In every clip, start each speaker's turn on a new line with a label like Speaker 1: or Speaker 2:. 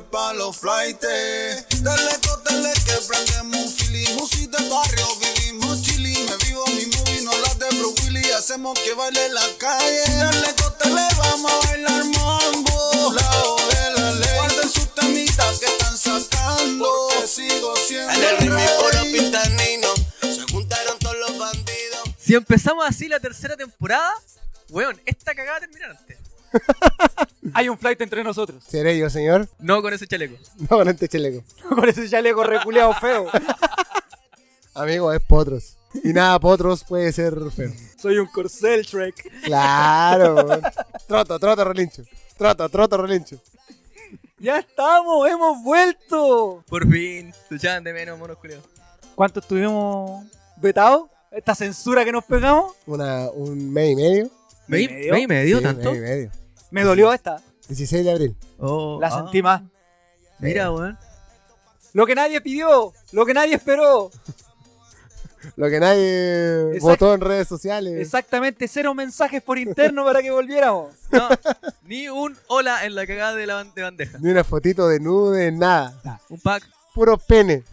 Speaker 1: es pa' los flightes. Dele que prendemos un fili. Música de barrio, vivimos chili. Me vivo mi movie, no las de Bruce Willis. Hacemos que baile en la calle. Dele, vamos a bailar mambo. La ley. Guarden sus temitas que están sacando. Porque sigo siendo
Speaker 2: en el ritmo puro pintanino. Se juntaron todos los bandidos.
Speaker 3: Si empezamos así la tercera temporada, weón, esta cagada va a terminar antes.
Speaker 4: Hay un flight entre nosotros.
Speaker 5: ¿Seré yo, señor?
Speaker 3: No con ese chaleco.
Speaker 5: No, con este chaleco.
Speaker 4: Con ese chaleco reculeado feo.
Speaker 5: Amigo, es potros. Y nada, potros puede ser feo.
Speaker 4: Soy un corcel, Shrek.
Speaker 5: Claro, weón. Troto, relincho. Troto, relincho.
Speaker 4: Ya estamos, hemos vuelto.
Speaker 3: Por fin, se echaban de menos, monos culiados.
Speaker 4: ¿Cuánto estuvimos vetados? Esta censura que nos pegamos.
Speaker 5: Un mes y medio.
Speaker 3: ¿Mes y medio
Speaker 5: Sí,
Speaker 3: tanto?
Speaker 5: mes y medio.
Speaker 4: Me dolió esta.
Speaker 5: 16 de abril.
Speaker 3: Oh,
Speaker 4: La sentí más.
Speaker 3: Mira, weón.
Speaker 4: Lo que nadie pidió, lo que nadie esperó.
Speaker 5: Lo que nadie votó en redes sociales.
Speaker 4: Exactamente, 0 mensajes por interno para que volviéramos.
Speaker 3: No, ni un hola en la cagada de la de bandeja.
Speaker 5: Ni una fotito de nude, nada.
Speaker 3: Un pack.
Speaker 5: Puro pene.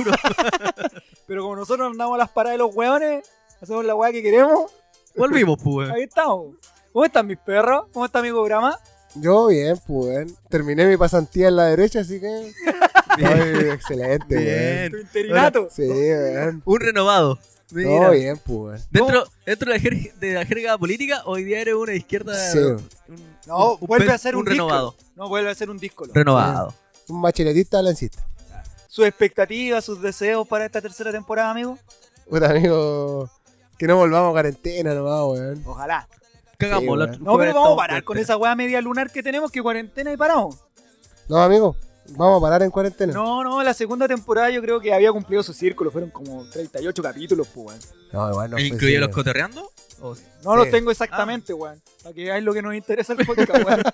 Speaker 4: Pero como nosotros andamos a las paradas de los hueones, hacemos la hueá que queremos,
Speaker 3: Volvimos, pues, weón.
Speaker 4: ahí estamos. ¿Cómo están mis perros? ¿Cómo está mi programa?
Speaker 5: Yo bien, pues. Terminé mi pasantía en la derecha, así que... Estoy excelente,
Speaker 3: Bien.
Speaker 4: Tu interinato.
Speaker 5: Sí, weón.
Speaker 3: Un renovado. Mira.
Speaker 5: Todo bien, pues.
Speaker 3: Dentro de la jerga política, hoy día eres una izquierda.
Speaker 5: Sí.
Speaker 4: No, vuelve a ser un
Speaker 3: renovado.
Speaker 4: díscolo. No, vuelve a ser un díscolo.
Speaker 3: Renovado.
Speaker 5: Un bacheletista lancista.
Speaker 4: ¿Sus expectativas, sus deseos para esta tercera temporada, amigo?
Speaker 5: Puta, amigo... Que no volvamos a cuarentena nomás, weón.
Speaker 4: Ojalá.
Speaker 3: Cagamos.
Speaker 5: Sí,
Speaker 3: la-
Speaker 5: weón.
Speaker 4: No, pero vamos a
Speaker 3: estamos
Speaker 4: parar con esa hueá media lunar que tenemos, que cuarentena y paramos.
Speaker 5: No, amigo. Vamos a parar en cuarentena.
Speaker 4: No, la segunda temporada yo creo que había cumplido su círculo. Fueron como 38 capítulos, pues, weón.
Speaker 5: No, igual no fue
Speaker 3: ¿Incluye
Speaker 5: así,
Speaker 3: los
Speaker 5: weón.
Speaker 3: coterreando? ¿O sí?
Speaker 4: No
Speaker 5: Sí.
Speaker 4: los tengo exactamente, weón. Para que veáis lo que nos interesa el podcast, weón.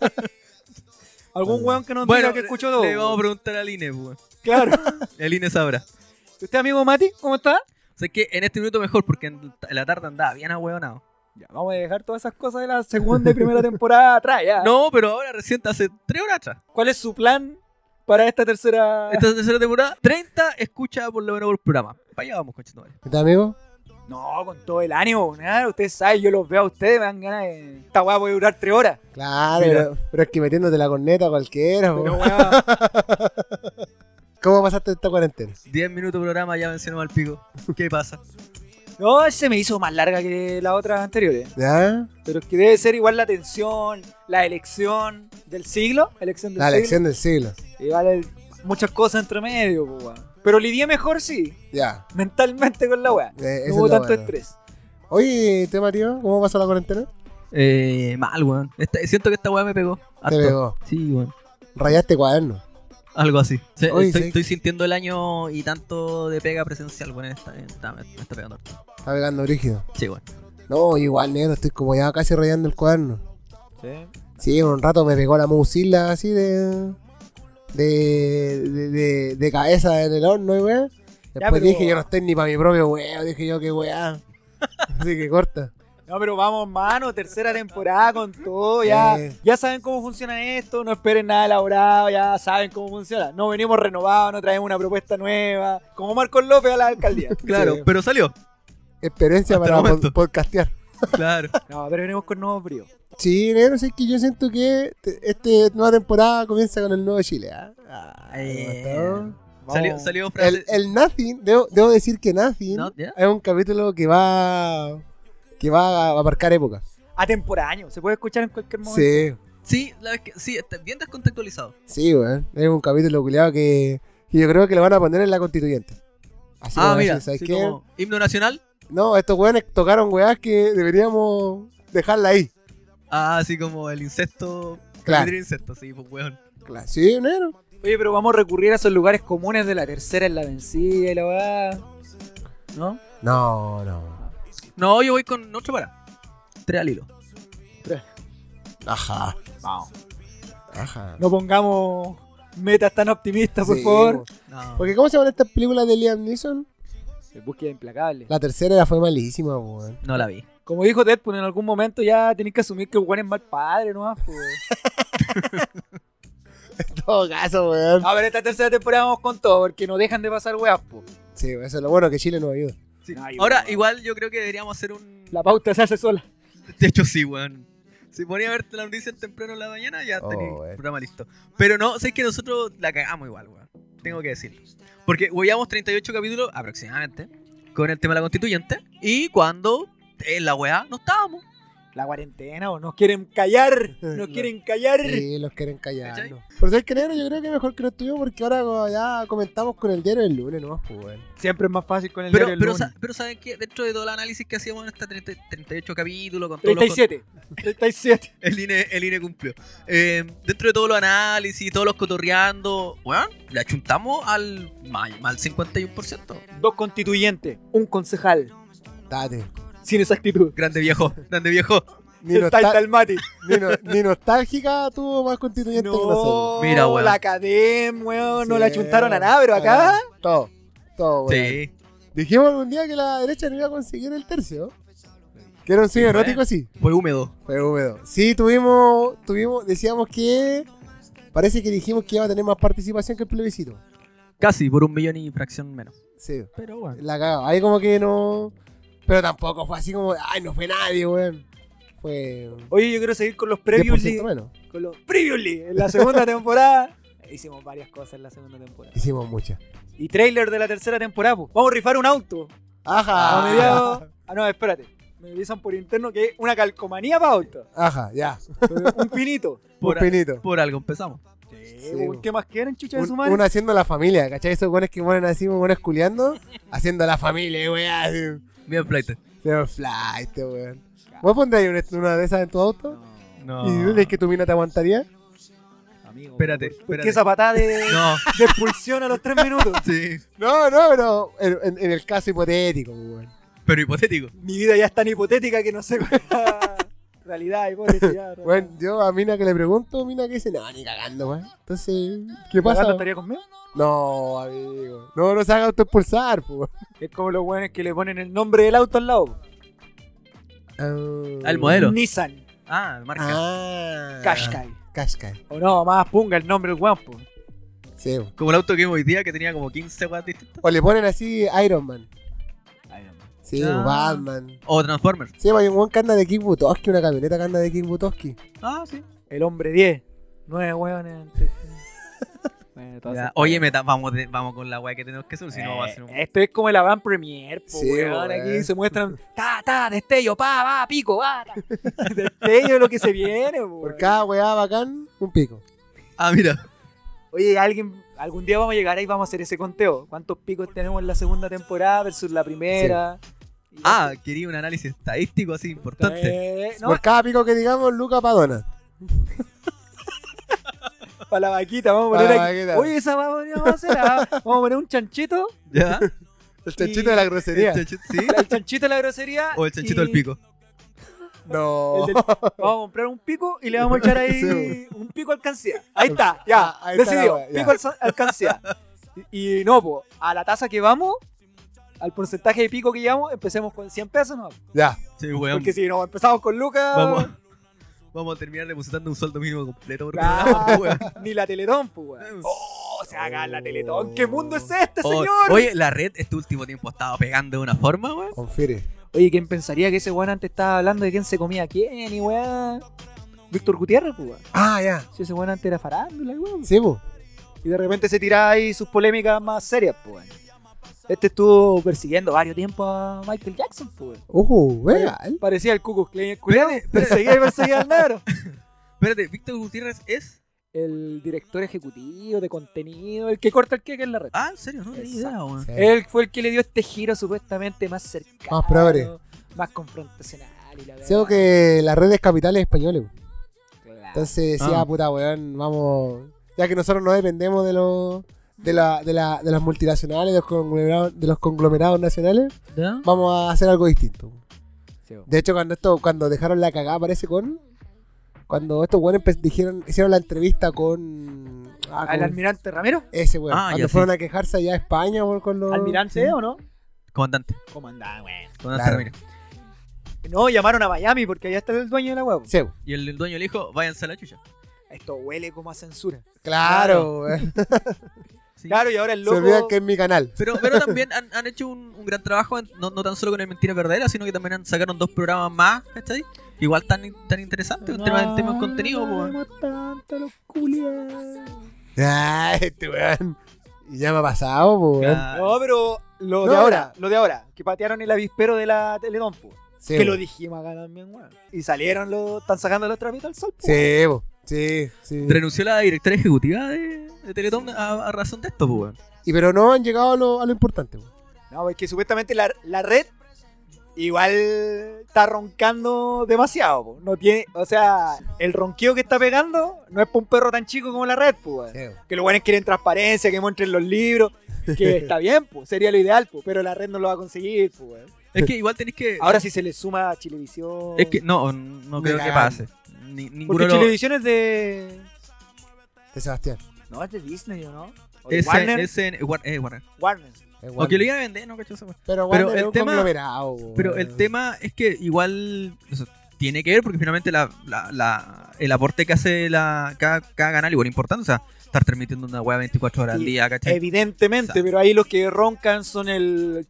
Speaker 4: Algún weón que nos diga que escuchó todo.
Speaker 3: le vamos a
Speaker 4: weón.
Speaker 3: preguntar al INE, pues.
Speaker 4: Claro.
Speaker 3: El INE sabrá.
Speaker 4: ¿Usted, amigo Mati, cómo está?
Speaker 3: O sea, es que en este minuto mejor, porque en la tarde andaba bien ahueonado.
Speaker 4: Ya, vamos a dejar todas esas cosas de la segunda y primera temporada atrás, ya.
Speaker 3: No, pero ahora recién hace 3 horas atrás.
Speaker 4: ¿Cuál es su plan para esta tercera?
Speaker 3: Esta tercera temporada, 30 escucha por lo menos por programa. Para allá vamos, conchetumare.
Speaker 5: ¿Qué tal, amigo?
Speaker 4: No, con todo el ánimo, nada. Ustedes saben, yo los veo a ustedes, me dan ganas de... Esta weá puede durar 3 horas.
Speaker 5: Claro,
Speaker 4: Mira.
Speaker 5: pero es que metiéndote la corneta cualquiera,
Speaker 4: Pero
Speaker 5: po.
Speaker 4: weá,
Speaker 5: ¿Cómo pasaste esta cuarentena?
Speaker 3: 10 minutos de programa, ya mencionamos al pico. ¿Qué pasa?
Speaker 4: no, se me hizo más larga que las otras anteriores.
Speaker 5: ¿Ya?
Speaker 4: Pero es que debe ser igual la tensión, la elección del siglo. Elección del
Speaker 5: La
Speaker 4: siglo.
Speaker 5: elección del siglo.
Speaker 4: Igual muchas cosas entre medio, pues, weón. Pero lidié mejor, sí.
Speaker 5: Ya.
Speaker 4: mentalmente con la weá.
Speaker 5: Esa
Speaker 4: No hubo
Speaker 5: es la
Speaker 4: tanto
Speaker 5: buena.
Speaker 4: estrés.
Speaker 5: Oye, ¿te Mario? ¿Cómo pasó la cuarentena?
Speaker 3: Mal, weón. Siento que esta weá me pegó.
Speaker 5: Te
Speaker 3: Harto.
Speaker 5: pegó.
Speaker 3: Sí, weón.
Speaker 5: Rayaste cuaderno.
Speaker 3: Algo así.
Speaker 5: Oye,
Speaker 3: Estoy
Speaker 5: sí.
Speaker 3: sintiendo el año y tanto de pega presencial, weón. Me está pegando harto.
Speaker 5: Está pegando brígido.
Speaker 3: Sí, weón.
Speaker 5: No, igual, negro, estoy como ya casi rayando el cuaderno.
Speaker 4: Sí.
Speaker 5: Sí, un rato me pegó la musila así de cabeza en el horno y weá. Después
Speaker 4: pero-
Speaker 5: dije, yo no estoy ni para mi propio weá. Dije yo, qué weá. Así que corta.
Speaker 4: No, pero vamos, mano, tercera temporada con todo, ya,
Speaker 5: Sí.
Speaker 4: ya saben cómo funciona esto, no esperen nada elaborado, ya saben cómo funciona. No venimos renovados, no traemos una propuesta nueva, como Marcos López a la alcaldía.
Speaker 3: Claro,
Speaker 5: Sí.
Speaker 3: pero salió.
Speaker 5: Experiencia
Speaker 3: Hasta el
Speaker 5: para
Speaker 3: momento.
Speaker 5: podcastear.
Speaker 3: Claro.
Speaker 4: No, pero venimos con nuevos bríos.
Speaker 5: Sí, negro, es que yo siento que esta nueva temporada comienza con el nuevo Chile. ¿Ah?
Speaker 3: Salió frase.
Speaker 5: El Nothing, debo decir que Nothing
Speaker 3: ¿No? ¿Ya?
Speaker 5: es un capítulo que va a marcar época.
Speaker 4: Atemporáneo, se puede escuchar en cualquier momento.
Speaker 5: Sí,
Speaker 3: Sí, la vez que, sí, está bien descontextualizado.
Speaker 5: sí, weón. Es un capítulo culiado que yo creo que lo van a poner en la constituyente. Así como
Speaker 3: Mira,
Speaker 5: decir, ¿sabes
Speaker 3: sí,
Speaker 5: qué?
Speaker 3: como himno nacional.
Speaker 5: No, estos weones tocaron weas que deberíamos dejarla ahí.
Speaker 3: Así como el incesto.
Speaker 5: Claro.
Speaker 3: El incesto, sí, pues weón.
Speaker 5: Claro. Sí, negro.
Speaker 4: Oye, pero vamos a recurrir a esos lugares comunes de la tercera en la vencida y la weá. ¿No?
Speaker 5: No.
Speaker 3: No, yo voy con otro para. 3 al hilo.
Speaker 5: Ajá.
Speaker 4: Vamos.
Speaker 5: Ajá.
Speaker 4: No pongamos metas tan optimistas, por
Speaker 5: Sí,
Speaker 4: favor.
Speaker 3: No.
Speaker 5: Porque ¿cómo se llaman estas películas de Liam Neeson?
Speaker 4: Búsqueda implacable.
Speaker 5: La tercera ya fue malísima, weón.
Speaker 3: No la vi.
Speaker 4: Como dijo Deadpool, en algún momento ya tenés que asumir que el weón es mal padre, ¿no? Pues,
Speaker 5: todo caso, weón.
Speaker 4: A ver, esta tercera temporada vamos con todo, porque no dejan de pasar weas, po.
Speaker 5: Sí, eso es lo bueno, que Chile nos ayuda.
Speaker 4: Ay,
Speaker 3: Ahora,
Speaker 4: weón.
Speaker 3: igual yo creo que deberíamos hacer un...
Speaker 4: La pauta se hace sola.
Speaker 3: De hecho, sí, weón. Si ponía a verte la noticia temprano en la mañana, ya tenía el
Speaker 5: weón.
Speaker 3: programa listo. Pero no, sé que nosotros la cagamos igual, weón. Tengo que decirlo. Porque huevíamos 38 capítulos aproximadamente con el tema de la constituyente. Y cuando en la weá no estábamos.
Speaker 4: La cuarentena, o nos quieren callar. Nos quieren callar.
Speaker 5: Sí, los quieren callar.
Speaker 3: ¿Cachai?
Speaker 5: ¿No? Por ser que negro, yo creo que mejor que no estuvimos porque ahora ya comentamos con el diario del lunes, nomás, pues, weón.
Speaker 4: Siempre es más fácil con el
Speaker 3: Pero,
Speaker 4: diario del lunes.
Speaker 3: pero ¿saben qué? Dentro de todo el análisis que hacíamos en esta 38 capítulos, con todos
Speaker 4: 37. 37.
Speaker 3: el INE cumplió. Dentro de todos los análisis, todos los cotorreando, weón, le achuntamos al 51%.
Speaker 4: 2 constituyentes, un concejal.
Speaker 5: Date.
Speaker 4: Sin esa actitud.
Speaker 3: Grande viejo, grande viejo.
Speaker 5: Ni,
Speaker 4: El
Speaker 5: nostal-
Speaker 4: Taita el Mati.
Speaker 5: ni nostálgica tuvo más constituyente que nosotros.
Speaker 4: No,
Speaker 3: Mira, weón.
Speaker 4: la Academ, weón, no
Speaker 5: Sí,
Speaker 4: le achuntaron a nada, pero acá...
Speaker 5: Todo, weón.
Speaker 3: Sí.
Speaker 5: Dijimos algún día que la derecha no iba a conseguir el tercio. Que era un sueño
Speaker 3: fue.
Speaker 5: erótico, sí.
Speaker 3: Fue húmedo.
Speaker 5: Fue húmedo. Sí, tuvimos, decíamos que... Parece que dijimos que iba a tener más participación que el plebiscito.
Speaker 3: Casi, por 1 millón y fracción menos.
Speaker 5: Sí,
Speaker 3: Pero bueno.
Speaker 5: la cagaba. Ahí como que no... Pero tampoco fue así como... Ay, no fue nadie, weón. Fue...
Speaker 4: Oye, yo quiero seguir con los previously.
Speaker 5: 10% menos.
Speaker 4: Con los previously. En la segunda temporada. Hicimos varias cosas en la segunda temporada.
Speaker 5: Hicimos muchas.
Speaker 4: Y trailer de la tercera temporada, pues. Vamos a rifar un auto.
Speaker 5: Ajá.
Speaker 4: A mediados... Ah, no, espérate. Me avisan por interno que es una calcomanía para auto.
Speaker 5: Ajá, ya.
Speaker 4: Un pinito.
Speaker 5: Un pinito.
Speaker 3: Por algo empezamos.
Speaker 5: Sí,
Speaker 4: Uy, ¿qué más quieren, chucha de su
Speaker 5: Un,
Speaker 4: madre?
Speaker 5: uno haciendo la familia, ¿cachai? Esos buenos que ponen así, buenos culiando, haciendo la familia, weón.
Speaker 3: Bien, flight.
Speaker 5: Pero flight, weón. ¿Vos pondrías una de esas en tu auto?
Speaker 3: No.
Speaker 5: ¿Y dices que tu mina te aguantaría?
Speaker 4: Amigo,
Speaker 3: Espérate,
Speaker 4: ¿por
Speaker 3: espérate.
Speaker 4: qué esa patada de,
Speaker 3: No.
Speaker 4: de expulsión a los 3 minutos?
Speaker 3: Sí.
Speaker 5: No, pero en el caso hipotético, weón.
Speaker 3: Pero hipotético.
Speaker 4: Mi vida ya es tan hipotética que no sé cuál es la realidad, hipótesis. Ya,
Speaker 5: Bueno, yo a mina que le pregunto, mina que dice, no, ni cagando, weón. Entonces, ¿qué pasa?
Speaker 4: ¿Cagando estaría conmigo?
Speaker 5: No, amigo. No se haga autoexpulsar, pues.
Speaker 4: Es como los weones que le ponen el nombre del auto al lado.
Speaker 3: El modelo.
Speaker 4: Nissan,
Speaker 3: Ah, marca.
Speaker 4: Qashqai.
Speaker 5: Qashqai.
Speaker 4: O no, más punga el nombre del weón, po.
Speaker 5: Sí, weón.
Speaker 3: Como el auto que vimos hoy día que tenía como 15 weas distintas.
Speaker 5: O le ponen así Iron Man. Sí,
Speaker 3: Ah.
Speaker 5: o Batman.
Speaker 3: O Transformers.
Speaker 5: Sí, hay un buen que anda de King Butowski, una camioneta que anda de King Butowski.
Speaker 3: Ah, sí.
Speaker 4: El hombre 10. 9 weones. Bueno, todo
Speaker 3: Ya.
Speaker 4: eso.
Speaker 3: Oye, vamos con la wea que tenemos que hacer, si no va a ser un...
Speaker 4: Esto es como el Avant Premier, po,
Speaker 5: Sí,
Speaker 4: weón.
Speaker 5: weón.
Speaker 4: Aquí se muestran, destello, va, pico, va. Destello es lo que se viene, po,
Speaker 5: Por
Speaker 4: weón.
Speaker 5: cada weá bacán, un pico.
Speaker 3: Ah, mira.
Speaker 4: Oye, algún día vamos a llegar ahí y vamos a hacer ese conteo. ¿Cuántos picos tenemos en la segunda temporada versus la primera? Y-
Speaker 3: Ah, quería un análisis estadístico así importante.
Speaker 4: No,
Speaker 5: Por cada pico que digamos, Luca Padona.
Speaker 4: para la vaquita, vamos a
Speaker 5: Pa'
Speaker 4: poner
Speaker 5: la
Speaker 4: aquí.
Speaker 5: vaquita.
Speaker 4: Oye, esa vamos a hacer. Vamos a poner un chanchito.
Speaker 3: ¿Ya?
Speaker 5: El chanchito de la grosería.
Speaker 3: ¿Sí?
Speaker 4: El chanchito de la grosería.
Speaker 3: O el chanchito
Speaker 4: y
Speaker 3: del pico.
Speaker 5: No.
Speaker 4: el del- Vamos a comprar un pico y le vamos a echar ahí
Speaker 5: Sí.
Speaker 4: un pico alcancía. Ahí está, ya.
Speaker 5: Ahí está
Speaker 4: decidió.
Speaker 5: la wea, ya.
Speaker 4: Pico alcancía. Y no, pues, a la tasa que vamos, al porcentaje de pico que llevamos, empecemos con 100 pesos, ¿no?
Speaker 5: Ya.
Speaker 3: Sí, weón.
Speaker 4: Porque si no empezamos con Lucas,
Speaker 3: Vamos a terminar depositando un sueldo mínimo completo por
Speaker 4: claro,
Speaker 3: programa, weón.
Speaker 4: ni la Teletón, pues, weón. Oh, se haga la Teletón. ¿Qué mundo es este,
Speaker 3: Oh,
Speaker 4: señor?
Speaker 3: Oye, la red este último tiempo ha estado pegando de una forma, weón.
Speaker 5: Confire.
Speaker 4: Oye, ¿quién pensaría que ese weón antes estaba hablando de quién se comía a quién y weón? Víctor Gutiérrez, pues, weón.
Speaker 5: Ah, ya.
Speaker 4: Si ese weón antes era farándula, weón.
Speaker 5: Sí, po.
Speaker 4: Y de repente se tiraba ahí sus polémicas más serias, pues, weón. Este estuvo persiguiendo varios tiempos a Michael Jackson, pues, weón.
Speaker 5: Real.
Speaker 4: Parecía el Ku Klux Klan,
Speaker 3: Espérate,
Speaker 4: perseguía y perseguía al negro.
Speaker 3: Espérate, Víctor Gutiérrez es...
Speaker 4: El director ejecutivo de contenido, el que corta el queque en la red.
Speaker 3: Ah, ¿en serio? No tenía idea, weón.
Speaker 5: Sí.
Speaker 4: Él fue el que le dio este giro supuestamente más cercano,
Speaker 5: Más progre.
Speaker 4: más confrontacional y la
Speaker 5: Sé
Speaker 4: verdad.
Speaker 5: que las redes capitales españoles.
Speaker 4: Claro.
Speaker 5: Entonces decía,
Speaker 3: Ah.
Speaker 5: puta weón, vamos. Ya que nosotros no dependemos de las multinacionales, de los conglomerados nacionales,
Speaker 3: ¿Ya?
Speaker 5: vamos a hacer algo distinto.
Speaker 4: Sí, weón.
Speaker 5: De hecho, cuando dejaron la cagada, parece cuando estos weones hicieron la entrevista con.
Speaker 4: ¿Al almirante Ramiro?
Speaker 5: Ese weón.
Speaker 3: Ah,
Speaker 5: cuando
Speaker 3: ya,
Speaker 5: fueron a quejarse allá a España weón, con los.
Speaker 4: ¿Almirante
Speaker 5: Sí.
Speaker 4: o no?
Speaker 3: Comandante.
Speaker 4: Comandante, weón.
Speaker 3: Comandante
Speaker 5: Claro.
Speaker 3: Ramírez.
Speaker 4: No, llamaron a Miami porque allá está el dueño de la web.
Speaker 5: Sí.
Speaker 3: Y el dueño le dijo, váyanse a la chucha.
Speaker 4: esto huele como a censura.
Speaker 5: Claro, weón.
Speaker 3: Sí.
Speaker 4: Claro, y ahora el
Speaker 5: Se olvidan
Speaker 4: loco...
Speaker 5: que es mi canal.
Speaker 3: Pero también han hecho un gran trabajo, no tan solo con el Mentira Verdadera, sino que también sacaron 2 programas más, ¿cachai? Igual tan interesantes, un tema de contenido, po, weón.
Speaker 4: Tanto los culiados.
Speaker 5: Ah, este weón. Y ya me ha pasado, pues, weón.
Speaker 3: Claro.
Speaker 4: No, pero lo
Speaker 5: No,
Speaker 4: de ahora, que patearon el avispero de la Teletón, pues.
Speaker 5: Sí,
Speaker 4: que
Speaker 5: po.
Speaker 4: lo dijimos acá también, weón. Y salieron están sacando los trapitos al sol, po.
Speaker 5: Sí, po. Sí.
Speaker 3: Renunció la directora ejecutiva de Teletón a razón de esto, pues, weón.
Speaker 5: Y pero no han llegado a lo importante, po.
Speaker 4: No, es que supuestamente la red igual está roncando demasiado, po. No tiene, o sea, el ronqueo que está pegando no es para un perro tan chico como la red, pues.
Speaker 5: Sí, po.
Speaker 4: Que los buenos quieren transparencia, que muestren los libros, que está bien, pues, sería lo ideal, pues, pero la red no lo va a conseguir, pues.
Speaker 3: Es que igual tenéis que...
Speaker 4: Ahora sí se le suma a Chilevisión.
Speaker 3: Es que no
Speaker 5: Me
Speaker 3: creo que
Speaker 5: cagan.
Speaker 3: pase. Ninguno
Speaker 4: Porque
Speaker 3: de los...
Speaker 4: Chilevisión es de...
Speaker 5: De Sebastián.
Speaker 4: No, es de Disney, ¿o no? ¿O de Warner?
Speaker 3: Warner.
Speaker 4: Warner.
Speaker 5: Es
Speaker 3: O que
Speaker 5: Warner.
Speaker 3: lo iba a vender, no cacho esa weá.
Speaker 5: Pero
Speaker 3: pero
Speaker 5: Warner
Speaker 3: el
Speaker 5: es un
Speaker 3: tema-
Speaker 5: conglomerado, po,
Speaker 3: Pero
Speaker 5: weón.
Speaker 3: el tema es que igual o sea, tiene que ver porque finalmente el aporte que hace cada canal igual es importante. O sea, estar transmitiendo una weá 24 horas al
Speaker 4: Y
Speaker 3: día, ¿cachai?
Speaker 4: Evidentemente,
Speaker 3: Exacto.
Speaker 4: pero ahí los que roncan son el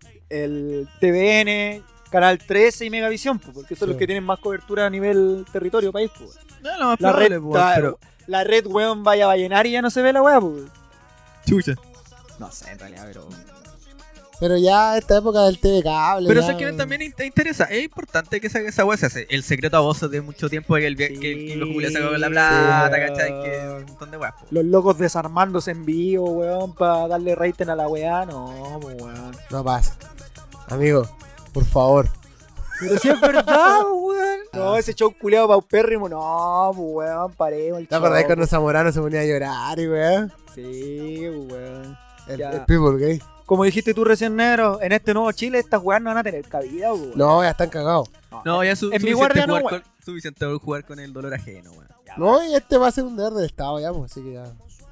Speaker 4: TVN, Canal 13 y Megavisión, pues, porque son
Speaker 5: Sí.
Speaker 4: los que tienen más cobertura a nivel territorio país, pues.
Speaker 3: No, lo más
Speaker 4: La
Speaker 3: probable,
Speaker 4: red,
Speaker 3: pues, pero...
Speaker 4: la red, weón, vaya a Vallenar y ya no se ve la weá, pues.
Speaker 3: Chucha.
Speaker 4: No sé, en realidad, pero...
Speaker 5: Pero ya esta época del TV cable.
Speaker 3: Pero
Speaker 5: ya-
Speaker 3: eso que también te interesa. Es importante que esa weá se hace. El secreto a voces de mucho tiempo que que los Julián sacó la plata,
Speaker 4: Sí,
Speaker 3: ¿cachai?
Speaker 4: weón.
Speaker 3: Que un montón de weas, pues.
Speaker 4: Los locos desarmándose en vivo, weón, para darle rating a la weá, no, pues, weón.
Speaker 5: No pasa. Amigo, por favor.
Speaker 4: Pero si es verdad, weón. No, ese show culiado paupérrimo, no, pues, weón, paremos el
Speaker 5: ¿Te acordás
Speaker 4: show,
Speaker 5: cuando Zamorano se ponía a llorar y weón?
Speaker 4: Sí, weón.
Speaker 5: El
Speaker 4: Ya.
Speaker 5: People Gay.
Speaker 4: Como dijiste tú recién, negro, en este nuevo Chile estas weas no van a tener cabida, weón.
Speaker 5: No, ya están cagados.
Speaker 3: No, ya
Speaker 4: en mi
Speaker 3: suficiente
Speaker 4: guardia no,
Speaker 3: jugar
Speaker 4: weón.
Speaker 3: suficiente jugar con el dolor ajeno, weón.
Speaker 5: No, y este va a ser un deber del Estado ya, pues, así que ya.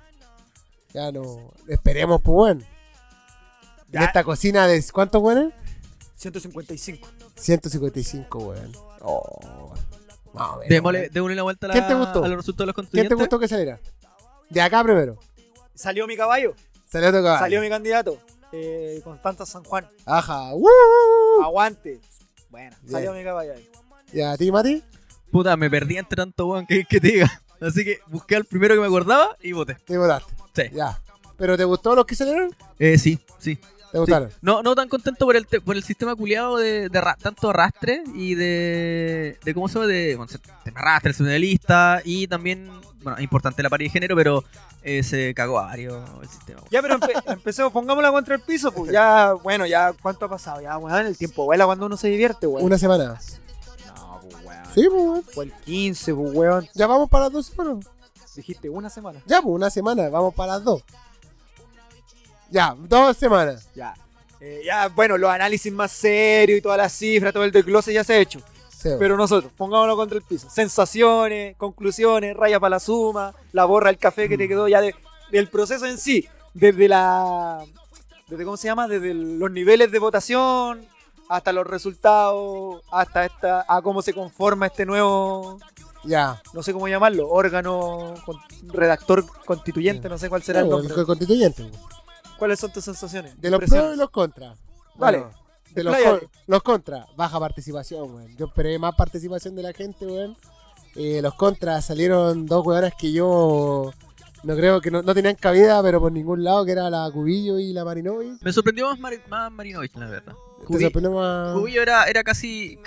Speaker 5: Ya no. Esperemos, pues, weón. En
Speaker 4: Ya.
Speaker 5: esta cocina de. ¿Cuántos weones?
Speaker 4: 155.
Speaker 5: 155, weón. Oh. Más o menos,
Speaker 3: Démosle
Speaker 5: weón.
Speaker 3: una vuelta a,
Speaker 5: ¿Quién te gustó?
Speaker 3: a los resultados de los
Speaker 5: ¿Quién
Speaker 3: constituyentes.
Speaker 5: te gustó que saliera? De acá primero.
Speaker 4: Salió mi caballo,
Speaker 5: Salió tu caballo.
Speaker 4: salió mi candidato. Constanza San Juan.
Speaker 5: Ajá.
Speaker 4: Aguante. Bueno,
Speaker 5: Bien.
Speaker 4: salió mi caballo ahí.
Speaker 5: ¿Y a ti, Mati?
Speaker 3: Puta, me perdí entre tanto weón que te diga. Así que busqué al primero que me acordaba y voté.
Speaker 5: Te votaste.
Speaker 3: Sí.
Speaker 5: Ya. ¿Pero te gustó los que salieron?
Speaker 3: Sí.
Speaker 5: ¿Te gustaron?
Speaker 3: No tan contento por el sistema culiado de tanto arrastre y de cómo se llama, bueno, tema arrastre, el segundo de lista y también, bueno, es importante la paridad de género, pero se cagó a varios el sistema.
Speaker 4: Ya, pero empecemos, pongámosla contra el piso, pues. Ya, bueno, ya, ¿cuánto ha pasado? Ya, weón, el tiempo vuela cuando uno se divierte, weón.
Speaker 5: Una semana.
Speaker 4: No, pues, weón.
Speaker 5: Sí, pues, weón.
Speaker 4: Fue el 15, pues, weón.
Speaker 5: Ya vamos para las 2 semanas.
Speaker 4: Dijiste una semana.
Speaker 5: Ya, pues, una semana. Vamos para las 2. Ya, 2 semanas.
Speaker 4: Ya. Ya, bueno, los análisis más serios y todas las cifras, todo el desglose ya se ha hecho.
Speaker 5: Sí,
Speaker 4: Pero nosotros, pongámoslo contra el piso. Sensaciones, conclusiones, raya para la suma, la borra el café que te quedó ya del proceso en sí. Desde ¿cómo se llama? Desde los niveles de votación hasta los resultados, hasta a cómo se conforma este nuevo,
Speaker 5: ya.
Speaker 4: no sé cómo llamarlo, órgano, redactor constituyente, no sé cuál será el
Speaker 5: Ya,
Speaker 4: nombre.
Speaker 5: el constituyente. pues.
Speaker 4: ¿Cuáles son tus sensaciones?
Speaker 5: De los
Speaker 4: Impresiones.
Speaker 5: pros y los contras.
Speaker 4: Vale.
Speaker 5: Bueno, de los,
Speaker 4: Expláyate.
Speaker 5: los contras, baja participación, weón. Yo esperé más participación de la gente, weón. Los contras salieron 2 weonas que yo no creo que no tenían cabida, pero por ningún lado, que era la Cubillo y la Marinovich.
Speaker 3: Me sorprendió más Marinovich, la verdad.
Speaker 5: Te sorprendió más
Speaker 3: Cubillo era casi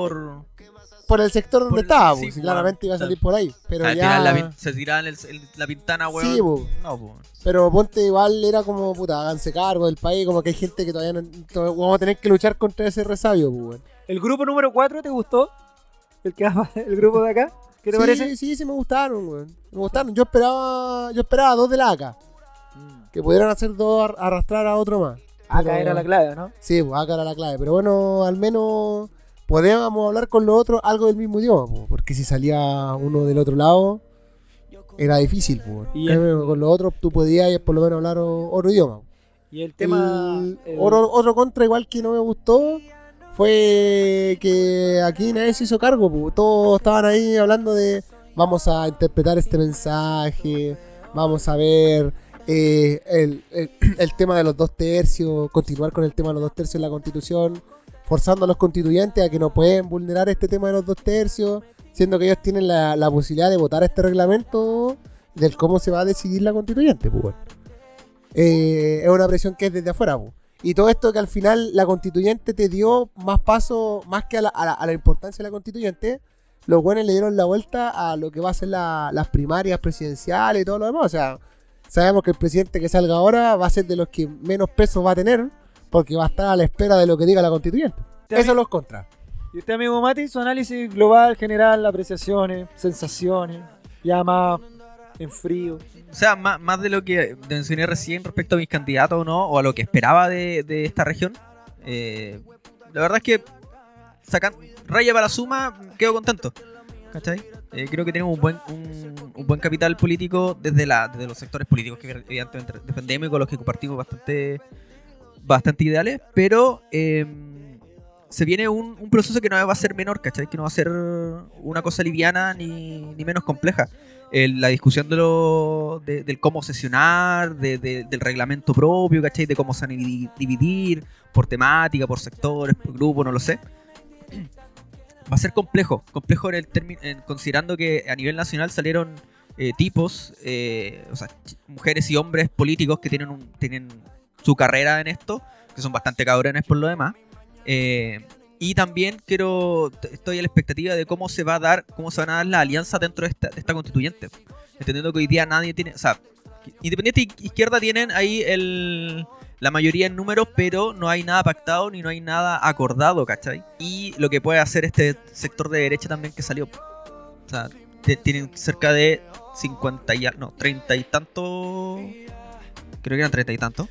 Speaker 5: por el sector donde
Speaker 3: por-
Speaker 5: estaba,
Speaker 3: sí,
Speaker 5: pues, y
Speaker 3: weón.
Speaker 5: claramente iba a salir por ahí. Pero
Speaker 3: se
Speaker 5: ya.
Speaker 3: tiraban la pintana, weón.
Speaker 5: Sí, po.
Speaker 3: No, po.
Speaker 5: Pero ponte igual, era como, puta, háganse cargo del país, como que hay gente que todavía no. Vamos a tener que luchar contra ese resabio, pues, weón.
Speaker 4: ¿El grupo número 4 te gustó? ¿El grupo de acá? ¿Qué te
Speaker 5: Sí,
Speaker 4: parece?
Speaker 5: sí, me gustaron, weón. Me gustaron. Yo esperaba 2 de la AK. Que pudieran hacer 2 arrastrar a otro más.
Speaker 4: Acá
Speaker 5: Pero-
Speaker 4: era la clave, ¿no?
Speaker 5: Sí, pues acá era la clave. Pero bueno, al menos podíamos hablar con los otros algo del mismo idioma, pues, porque si salía uno del otro lado, era difícil, pues.
Speaker 4: Y
Speaker 5: En cambio, con los otros tú podías por lo menos hablar otro idioma.
Speaker 4: Y el tema...
Speaker 5: Otro contra igual que no me gustó fue que aquí nadie se hizo cargo, pues. Todos estaban ahí hablando de vamos a interpretar este mensaje, vamos a ver el tema de los 2/3, continuar con el tema de los 2/3 en la Constitución, forzando a los constituyentes a que no pueden vulnerar este tema de los 2/3, siendo que ellos tienen la posibilidad de votar este reglamento del cómo se va a decidir la constituyente, pues bueno. Es una presión que es desde afuera, pues. Y todo esto que al final la constituyente te dio más paso, más que a la importancia de la constituyente, los buenos le dieron la vuelta a lo que va a ser las primarias presidenciales y todo lo demás. O sea, sabemos que el presidente que salga ahora va a ser de los que menos peso va a tener, porque va a estar a la espera de lo que diga la constituyente. Eso son los contras.
Speaker 4: Y usted, amigo Mati, su análisis global, general, apreciaciones, sensaciones, ya más en frío.
Speaker 3: O sea, más de lo que mencioné recién respecto a mis candidatos o no, o a lo que esperaba de esta región. La verdad es que raya para la suma, quedo contento. ¿Cachai? Creo que tenemos un buen capital político desde los sectores políticos que evidentemente defendemos y con los que compartimos bastante ideales, pero se viene un proceso que no va a ser menor, ¿cachai? Que no va a ser una cosa liviana ni menos compleja. La discusión del cómo sesionar, del reglamento propio, ¿cachai? De cómo se van a dividir por temática, por sectores, por grupos, no lo sé. Va a ser complejo considerando que a nivel nacional salieron tipos, o sea, mujeres y hombres políticos que tienen su carrera en esto, que son bastante cabrones por lo demás. Y también estoy a la expectativa de cómo se van a dar las alianzas dentro de esta constituyente. Entendiendo que hoy día nadie tiene, o sea, Independiente y Izquierda tienen ahí la mayoría en números, pero no hay nada pactado ni no hay nada acordado, ¿cachai? Y lo que puede hacer este sector de derecha también que salió. O sea, tienen cerca de 30 y tantos, creo que eran 30 y tantos.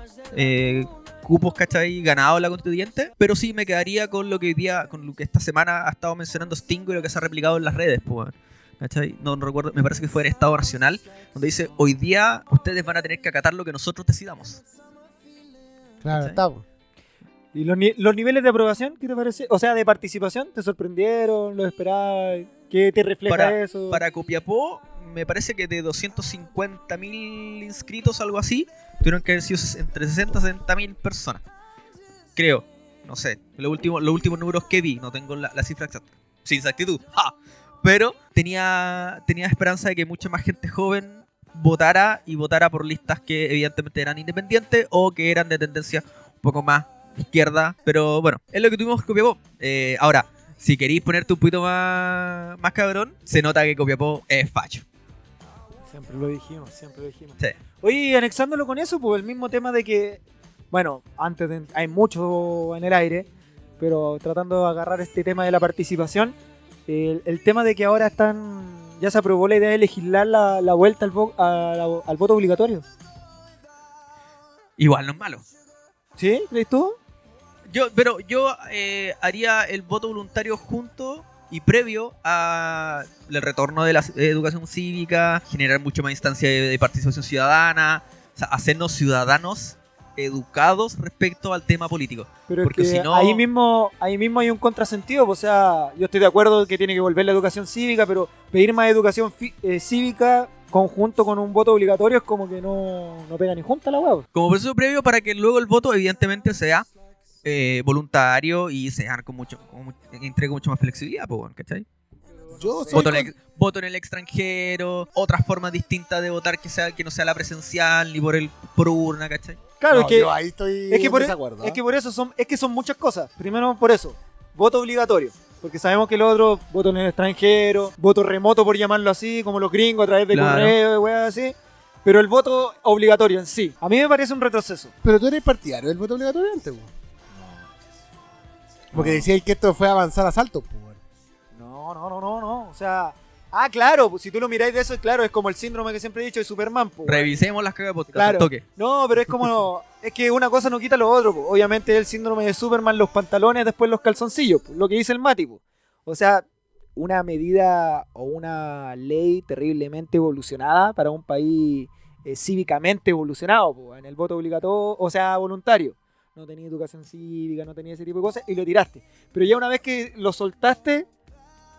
Speaker 3: Cupos, ¿cachai? Ganado la constituyente, pero sí me quedaría con lo que esta semana ha estado mencionando Stingo y lo que se ha replicado en las redes, pues, ¿cachai? No recuerdo, me parece que fue en Estado Racional, donde dice: hoy día ustedes van a tener que acatar lo que nosotros decidamos.
Speaker 5: Claro,
Speaker 3: ¿Sí?
Speaker 5: estamos.
Speaker 4: ¿Y los niveles de aprobación, qué te parece? O sea, de participación, ¿te sorprendieron? ¿Lo esperabas? ¿Qué te refleja eso?
Speaker 3: Para Copiapó, me parece que de 250.000 inscritos, algo así, tuvieron que haber sido entre 60 y 70.000 personas. Creo, no sé, los últimos números que vi, no tengo la cifra exacta, sin exactitud, ¡ja! Pero tenía esperanza de que mucha más gente joven votara por listas que evidentemente eran independientes o que eran de tendencia un poco más izquierda, pero bueno, es lo que tuvimos con Copiapó. Ahora, si queréis ponerte un poquito más cabrón, se nota que Copiapó es facho.
Speaker 4: Siempre lo dijimos.
Speaker 3: Sí.
Speaker 4: Oye, anexándolo con eso, pues el mismo tema de que, bueno, hay mucho en el aire, pero tratando de agarrar este tema de la participación, el tema de que ahora ya se aprobó la idea de legislar la vuelta al voto obligatorio.
Speaker 3: Igual no es malo.
Speaker 4: ¿Sí? ¿Crees tú?
Speaker 3: Yo haría el voto voluntario junto y previo al retorno de la educación cívica, generar mucho más instancia de participación ciudadana, o sea, hacernos ciudadanos educados respecto al tema político.
Speaker 4: Pero
Speaker 3: porque
Speaker 4: es que
Speaker 3: si no,
Speaker 4: ahí mismo hay un contrasentido, o sea, yo estoy de acuerdo que tiene que volver la educación cívica, pero pedir más educación cívica conjunto con un voto obligatorio es como que no pega ni junta la hueá.
Speaker 3: como proceso previo para que luego el voto evidentemente sea voluntario y se haga entregue mucho más flexibilidad, pues, bueno, ¿cachai?
Speaker 5: Yo soy
Speaker 3: Voto en el extranjero, otras formas distintas de votar que no sea la presencial ni por urna, ¿cachai?
Speaker 4: Claro,
Speaker 5: No, yo ahí estoy en desacuerdo.
Speaker 4: es que por eso son muchas cosas. Primero por eso, voto obligatorio. Porque sabemos que los otros, voto en el extranjero, voto remoto por llamarlo así, como los gringos a través de
Speaker 3: Claro.
Speaker 4: correo y weas así. Pero el voto obligatorio en sí, a mí me parece un retroceso.
Speaker 5: Pero tú eres partidario del voto obligatorio antes, po. Porque decíais que esto fue avanzar a saltos, po.
Speaker 4: No. O sea, claro, pues, si tú lo miráis de eso, claro, es como el síndrome que siempre he dicho de Superman. Pues,
Speaker 3: Revisemos las cagas de podcast,
Speaker 4: claro.
Speaker 3: al toque.
Speaker 4: No, pero es como, es que una cosa no quita lo otro. Pues. Obviamente el síndrome de Superman, los pantalones, después los calzoncillos, pues, lo que dice el Mati. Pues. O sea, una medida o una ley terriblemente evolucionada para un país cívicamente evolucionado, pues, en el voto obligatorio, o sea, voluntario. No tenía educación cívica, no tenía ese tipo de cosas y lo tiraste. Pero ya una vez que lo soltaste,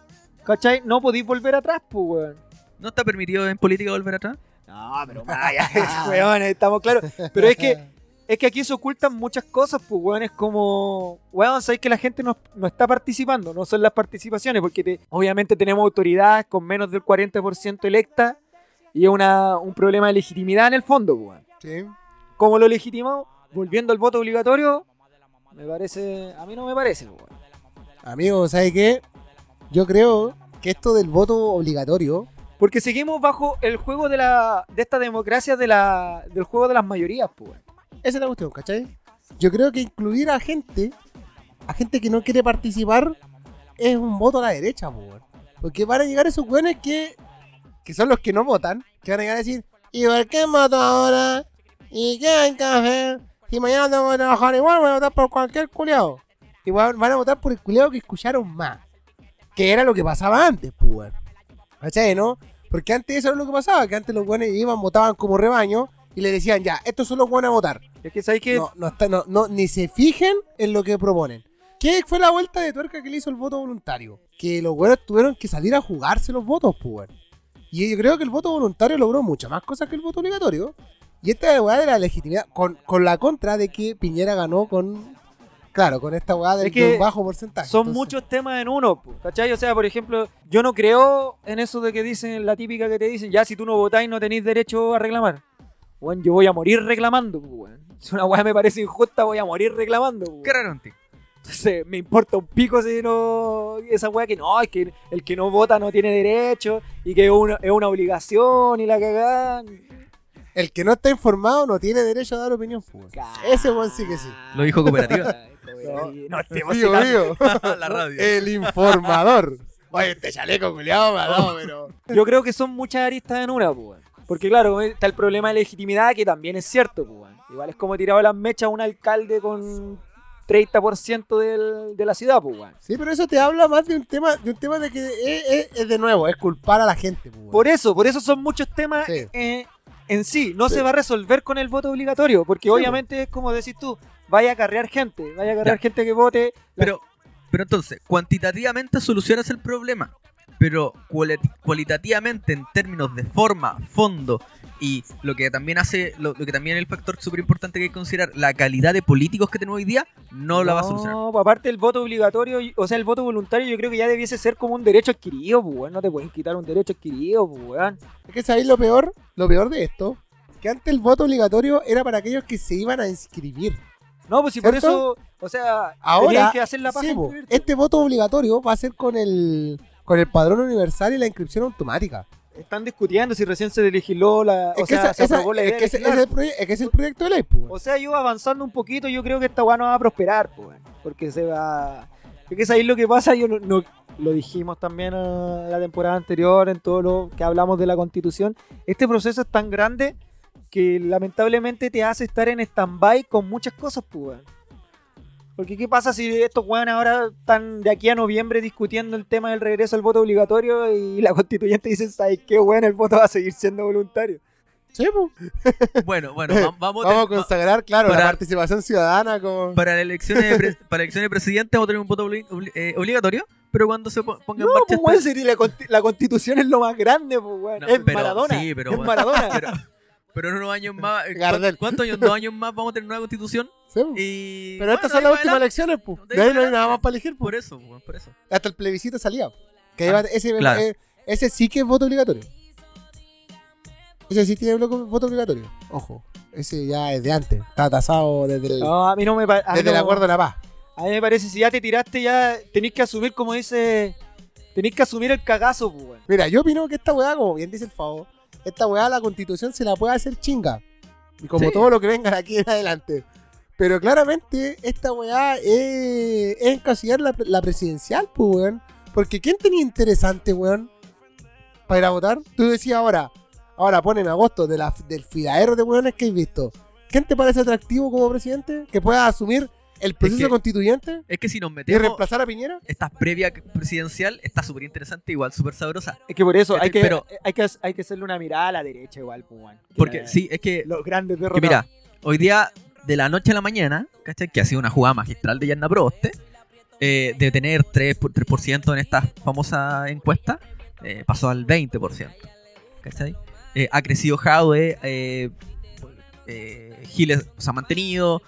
Speaker 4: ¿cachai? No podéis volver atrás, pues, weón.
Speaker 3: ¿No está permitido en política volver atrás?
Speaker 4: No, pero vaya, weón, estamos claros. Pero es que aquí se ocultan muchas cosas, pues, weón. Es como, weón, sabéis que la gente no está participando, no son las participaciones, porque obviamente tenemos autoridades con menos del 40% electas y es un problema de legitimidad en el fondo, pues, weón.
Speaker 5: Sí.
Speaker 4: ¿Cómo lo legitimamos? Volviendo al voto obligatorio, a mí no me parece, pues, weón.
Speaker 5: Amigo, ¿sabes qué? Yo creo que esto del voto obligatorio,
Speaker 4: Porque seguimos bajo el juego de esta democracia del juego de las mayorías, pues, weón.
Speaker 5: esa es la cuestión, ¿cachai? Yo creo que incluir a gente que no quiere participar, es un voto a la derecha, po, weón. Porque van a llegar esos weones que son los que no votan, que van a llegar a decir, ¿y por qué voto ahora? ¿Y qué hay que hacer? Si mañana tengo que trabajar igual, voy a votar por cualquier culiao. Y van a votar por el culiao que escucharon más. Que era lo que pasaba antes, pues, weón. ¿Cachai, no? Porque antes eso era lo que pasaba, que antes los weones iban, votaban como rebaño y le decían, ya, estos son los buenos a votar.
Speaker 4: Es que sabéis que
Speaker 5: No, ni se fijen en lo que proponen. ¿Qué fue la vuelta de tuerca que le hizo el voto voluntario? Que los buenos tuvieron que salir a jugarse los votos, pues, weón. Y yo creo que el voto voluntario logró muchas más cosas que el voto obligatorio. Y esta weá de la legitimidad, con la contra de que Piñera ganó con esta weá
Speaker 4: Es que
Speaker 5: de un bajo porcentaje.
Speaker 4: son
Speaker 5: Entonces,
Speaker 4: muchos temas en uno, po, ¿cachai? O sea, por ejemplo, yo no creo en eso de que dicen, la típica que te dicen, ya si tú no votáis no tenéis derecho a reclamar. Bueno, yo voy a morir reclamando, pues, weón. Si una weá me parece injusta, voy a morir reclamando, pues,
Speaker 3: ¿Qué raro en ti?
Speaker 4: Entonces, me importa un pico si no. Esa weá que no, es que el que no vota no tiene derecho y que es una obligación y la cagada.
Speaker 5: el que no está informado no tiene derecho a dar opinión, pues. Ese weón sí que sí.
Speaker 3: Lo dijo Cooperativa.
Speaker 4: No estemos
Speaker 5: Mío,
Speaker 4: citando.
Speaker 5: mío.
Speaker 3: La radio.
Speaker 5: El informador. Oye, este chaleco culiado me ha dado, pero...
Speaker 4: Yo creo que son muchas aristas en una, pues. Porque claro, está el problema de legitimidad, que también es cierto, pues. Igual es como tiraba las mechas a un alcalde con 30% de la ciudad, pues.
Speaker 5: Sí, pero eso te habla más de un tema de que es de nuevo, es culpar a la gente, pues.
Speaker 4: Por eso son muchos temas
Speaker 5: Sí.
Speaker 4: en sí. No
Speaker 5: Sí.
Speaker 4: se va a resolver con el voto obligatorio, porque
Speaker 5: Sí,
Speaker 4: obviamente es como decís tú, vaya a acarrear gente gente que vote.
Speaker 3: Pero entonces, cuantitativamente solucionas el problema, pero cualitativamente, en términos de forma, fondo y lo que también hace, lo que también es el factor súper importante que hay que considerar, la calidad de políticos que tenemos hoy día, no la va a solucionar.
Speaker 4: No, aparte el voto obligatorio, o sea, el voto voluntario, yo creo que ya debiese ser como un derecho adquirido, pues, weón. No te pueden quitar un derecho adquirido, pues, weón.
Speaker 5: Es que sabéis lo peor de esto, que antes el voto obligatorio era para aquellos que se iban a inscribir.
Speaker 4: No, pues si por
Speaker 5: ¿Cierto?
Speaker 4: eso, o sea,
Speaker 5: Ahora,
Speaker 4: tenían que hacer la paja
Speaker 5: sí, po,
Speaker 4: inscribirte.
Speaker 5: este voto obligatorio va a ser con el padrón universal y la inscripción automática.
Speaker 4: Están discutiendo si recién se legisló se aprobó la idea de
Speaker 5: es
Speaker 4: legislar.
Speaker 5: que es el proyecto de ley, pues.
Speaker 4: O sea, yo avanzando un poquito, yo creo que esta weá no va a prosperar, pues. Porque se va. Es que ahí lo que pasa, yo no lo dijimos también la temporada anterior, en todo lo que hablamos de la Constitución. Este proceso es tan grande que lamentablemente te hace estar en stand-by con muchas cosas, pues. Porque ¿qué pasa si estos weones ahora están de aquí a noviembre discutiendo el tema del regreso al voto obligatorio y la constituyente dice, ¿sabes qué, weón? El voto va a seguir siendo voluntario.
Speaker 5: Sí, pues.
Speaker 3: Bueno,
Speaker 5: Vamos a consagrar, claro, la
Speaker 3: para-
Speaker 5: participación ciudadana con...
Speaker 3: para las elecciones para elecciones de presidente vamos a tener un voto obligatorio, pero cuando se ponga en
Speaker 4: No,
Speaker 3: marcha
Speaker 4: pues weón, si la constitución es lo más grande, pues weón.
Speaker 3: No,
Speaker 4: Es
Speaker 3: pero-
Speaker 4: Maradona.
Speaker 3: sí, pero
Speaker 4: es
Speaker 3: bueno.
Speaker 4: Maradona.
Speaker 3: pero en unos años más,
Speaker 5: Gardel.
Speaker 3: ¿cuántos años? 2 años más vamos a tener nueva constitución
Speaker 5: Sí, pues.
Speaker 3: y
Speaker 5: Pero estas
Speaker 3: bueno,
Speaker 5: son las
Speaker 3: de ahí
Speaker 5: últimas
Speaker 3: para
Speaker 5: elecciones, pues.
Speaker 3: De
Speaker 5: De
Speaker 3: ahí
Speaker 5: ahí no hay
Speaker 3: para
Speaker 5: nada más
Speaker 3: adelante.
Speaker 5: para elegir,
Speaker 3: por
Speaker 5: pues.
Speaker 3: eso, weón, por eso.
Speaker 5: Hasta el plebiscito salía. Que
Speaker 3: Ah,
Speaker 5: iba-
Speaker 3: claro.
Speaker 5: ese sí que es voto obligatorio. Ese sí tiene voto obligatorio. Ojo, ese ya es de antes. Está tasado desde el,
Speaker 4: No, a mí no me parece.
Speaker 5: desde el acuerdo de la paz.
Speaker 4: A mí me parece, si ya te tiraste, ya tenés que asumir, como dice. Tenés que asumir el cagazo, pues weón.
Speaker 5: Mira, yo opino que esta weá, como bien dice el Favo, esta weá la constitución se la puede hacer chinga. Y como
Speaker 3: Sí.
Speaker 5: todo lo que venga de aquí en adelante. Pero claramente esta weá es encasillar la presidencial, pues weón. Porque ¿quién tenía interesante, weón? Para ir a votar. Tú decías ahora ponen agosto del filadero de weones que has visto. ¿Quién te parece atractivo como presidente? Que pueda asumir el proceso
Speaker 3: que-
Speaker 5: constituyente
Speaker 3: Es que si nos
Speaker 5: y
Speaker 3: metemos
Speaker 5: reemplazar a Piñera.
Speaker 3: esta previa presidencial está súper interesante, igual súper sabrosa.
Speaker 4: Es que por eso hay que,
Speaker 3: Pero-
Speaker 4: hay que hacerle una mirada a la derecha, igual, pues weón.
Speaker 3: Porque sí, es que
Speaker 4: Los grandes
Speaker 3: que
Speaker 4: derrotados.
Speaker 3: mira, hoy día de la noche a la mañana, ¿cachai? Que ha sido una jugada magistral de Yarna Proboste, de tener 3% en esta famosa encuesta, pasó al 20%. ¿Cachai? Ha crecido Jadwe, Giles se ha mantenido,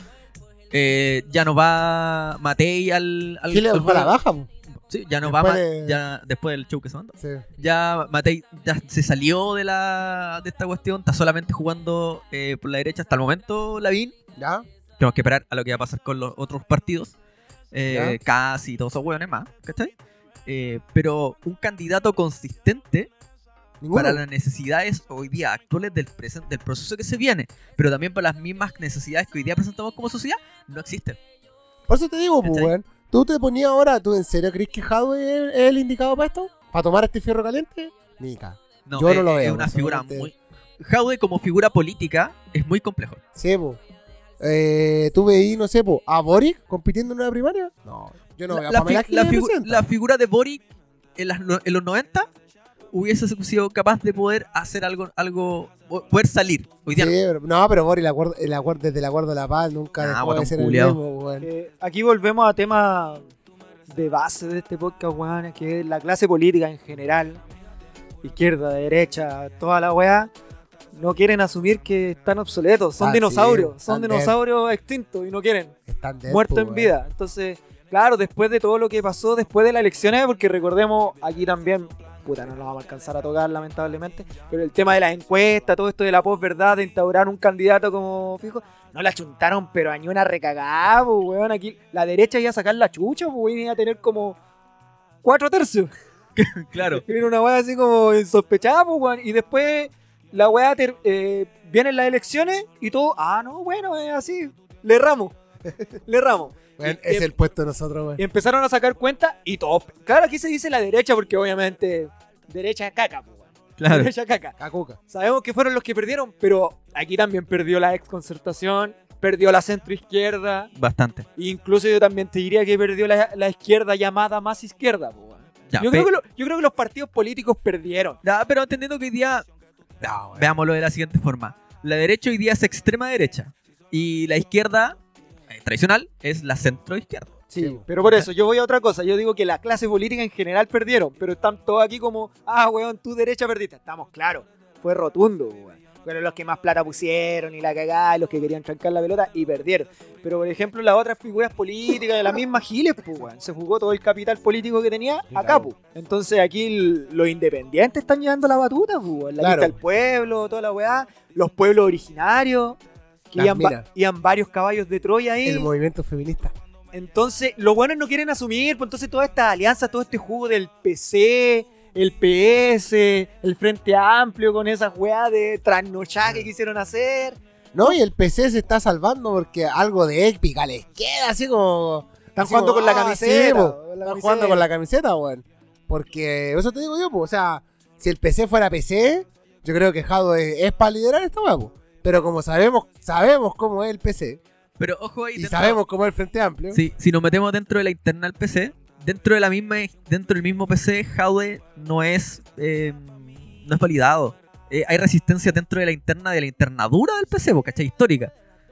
Speaker 3: ya no va Matei al
Speaker 5: Giles
Speaker 3: al
Speaker 5: fue a la
Speaker 3: juego.
Speaker 5: baja, po.
Speaker 3: Sí, ya no
Speaker 5: Después
Speaker 3: va
Speaker 5: de-
Speaker 3: ya después del show que se mandó.
Speaker 5: Sí.
Speaker 3: Ya Matei ya se salió de esta cuestión, está solamente jugando por la derecha hasta el momento Lavín.
Speaker 5: ¿Ya?
Speaker 3: Tenemos que esperar a lo que va a pasar con los otros partidos.
Speaker 5: Ya.
Speaker 3: Casi todos esos hueones más, ¿cachai? Pero un candidato consistente
Speaker 5: Ninguno.
Speaker 3: para las necesidades hoy día actuales del proceso que se viene, pero también para las mismas necesidades que hoy día presentamos como sociedad, no existe.
Speaker 5: Por eso te digo, pues,
Speaker 3: ¿Cachai?
Speaker 5: weón. ¿Tú te ponías ahora, tú en serio crees que Jadwe es el indicado para esto? ¿Para tomar este fierro caliente? Nica.
Speaker 3: No,
Speaker 5: Yo no lo
Speaker 3: es
Speaker 5: veo,
Speaker 3: una figura
Speaker 5: personalmente.
Speaker 3: muy... Jadwe como figura política es muy complejo.
Speaker 5: Sí, po. ¿Tú veí, no sé, po, a Boric compitiendo en una primaria? No, yo no veo a Pamela Giles de presidenta.
Speaker 3: La figura de Boric en los 90 hubiese sido capaz de poder hacer algo poder salir. Hoy día
Speaker 5: Sí,
Speaker 3: no.
Speaker 5: pero Boric, desde el acuerdo de la paz nunca dejó
Speaker 3: botón
Speaker 5: de ser el
Speaker 3: culiao.
Speaker 5: mismo, weón.
Speaker 4: Aquí volvemos a tema de base de este podcast, weón, que es la clase política en general, izquierda, derecha, toda la weá, no quieren asumir que están obsoletos, son
Speaker 5: Ah,
Speaker 4: dinosaurios,
Speaker 5: sí,
Speaker 4: son
Speaker 5: están
Speaker 4: dinosaurios extintos y no quieren,
Speaker 5: Están dead,
Speaker 4: muertos
Speaker 5: po,
Speaker 4: en
Speaker 5: weón.
Speaker 4: vida. Entonces, claro, después de todo lo que pasó, después de las elecciones, porque recordemos, aquí también, puta, no nos vamos a alcanzar a tocar lamentablemente, pero el tema de las encuestas, todo esto de la posverdad, de instaurar un candidato como fijo, no la chuntaron, pero a ni una recagada, pues, weón. Aquí la derecha iba a sacar la chucha, pues, weón, iba a tener como 4/3.
Speaker 3: Claro.
Speaker 4: Era una weá así como insospechada, pues, weón. Y después la weá vienen las elecciones y todo, no, bueno, es así, le erramos.
Speaker 5: Weón,
Speaker 4: Y-
Speaker 5: es el puesto de nosotros, weón.
Speaker 4: Y empezaron a sacar cuentas y todo. Claro, aquí se dice la derecha porque obviamente derecha caca, pues, weón.
Speaker 3: Claro.
Speaker 4: Derecha caca.
Speaker 5: Cacuca.
Speaker 4: Sabemos que fueron los que perdieron, pero aquí también perdió la exconcertación, perdió la centroizquierda,
Speaker 3: Bastante.
Speaker 4: e incluso yo también te diría que perdió la izquierda llamada más izquierda, pues, weón.
Speaker 3: Ya,
Speaker 4: Yo creo que los partidos políticos perdieron.
Speaker 3: Ya, pero entendiendo que hoy día,
Speaker 5: No, weón.
Speaker 3: veámoslo de la siguiente forma. La derecha hoy día es extrema derecha y la izquierda tradicional es la centro-izquierda.
Speaker 5: Sí,
Speaker 4: Sí, pero por eso yo voy a otra cosa. Yo digo que la clase política en general perdieron, pero están todos aquí como, weón, tú derecha perdiste. Estamos claros, fue rotundo, weón. Fueron los que más plata pusieron y la cagada, los que querían trancar la pelota y perdieron. Pero por ejemplo, las otras figuras políticas de la misma Giles, pues, weón, se jugó todo el capital político que tenía
Speaker 5: Sí,
Speaker 4: acá,
Speaker 5: claro.
Speaker 4: pues. Entonces aquí los independientes están llevando la batuta, pues, weón. La
Speaker 5: Claro.
Speaker 4: lista del pueblo, toda la weá, los pueblos originarios, que
Speaker 5: Las
Speaker 4: iban,
Speaker 5: minas.
Speaker 4: iban varios caballos de Troya ahí.
Speaker 5: El movimiento feminista.
Speaker 4: Entonces, los buenos no quieren asumir, pues entonces toda esta alianza, todo este jugo del PC, el PS, el Frente Amplio con esas weas de trasnochá que quisieron hacer.
Speaker 5: No, y el PC se está salvando porque algo de épica les queda, así como...
Speaker 4: Están
Speaker 5: así
Speaker 4: jugando
Speaker 5: como,
Speaker 4: con la camiseta,
Speaker 5: sí, po.
Speaker 4: con la
Speaker 5: Están
Speaker 4: camiseta.
Speaker 5: jugando con la camiseta, weón. Porque, eso te digo yo, pues, o sea, si el PC fuera PC, yo creo que Jadwe es para liderar esta weá, po. Pero como sabemos cómo es el PC,
Speaker 3: Pero ojo ahí.
Speaker 5: y sabemos cómo es el Frente Amplio,
Speaker 3: Sí, si nos metemos dentro de la interna del PC, dentro del mismo PC, Jadwe no es validado. Hay resistencia dentro de la interna de la internadura del PC, ¿cachai? Histórica.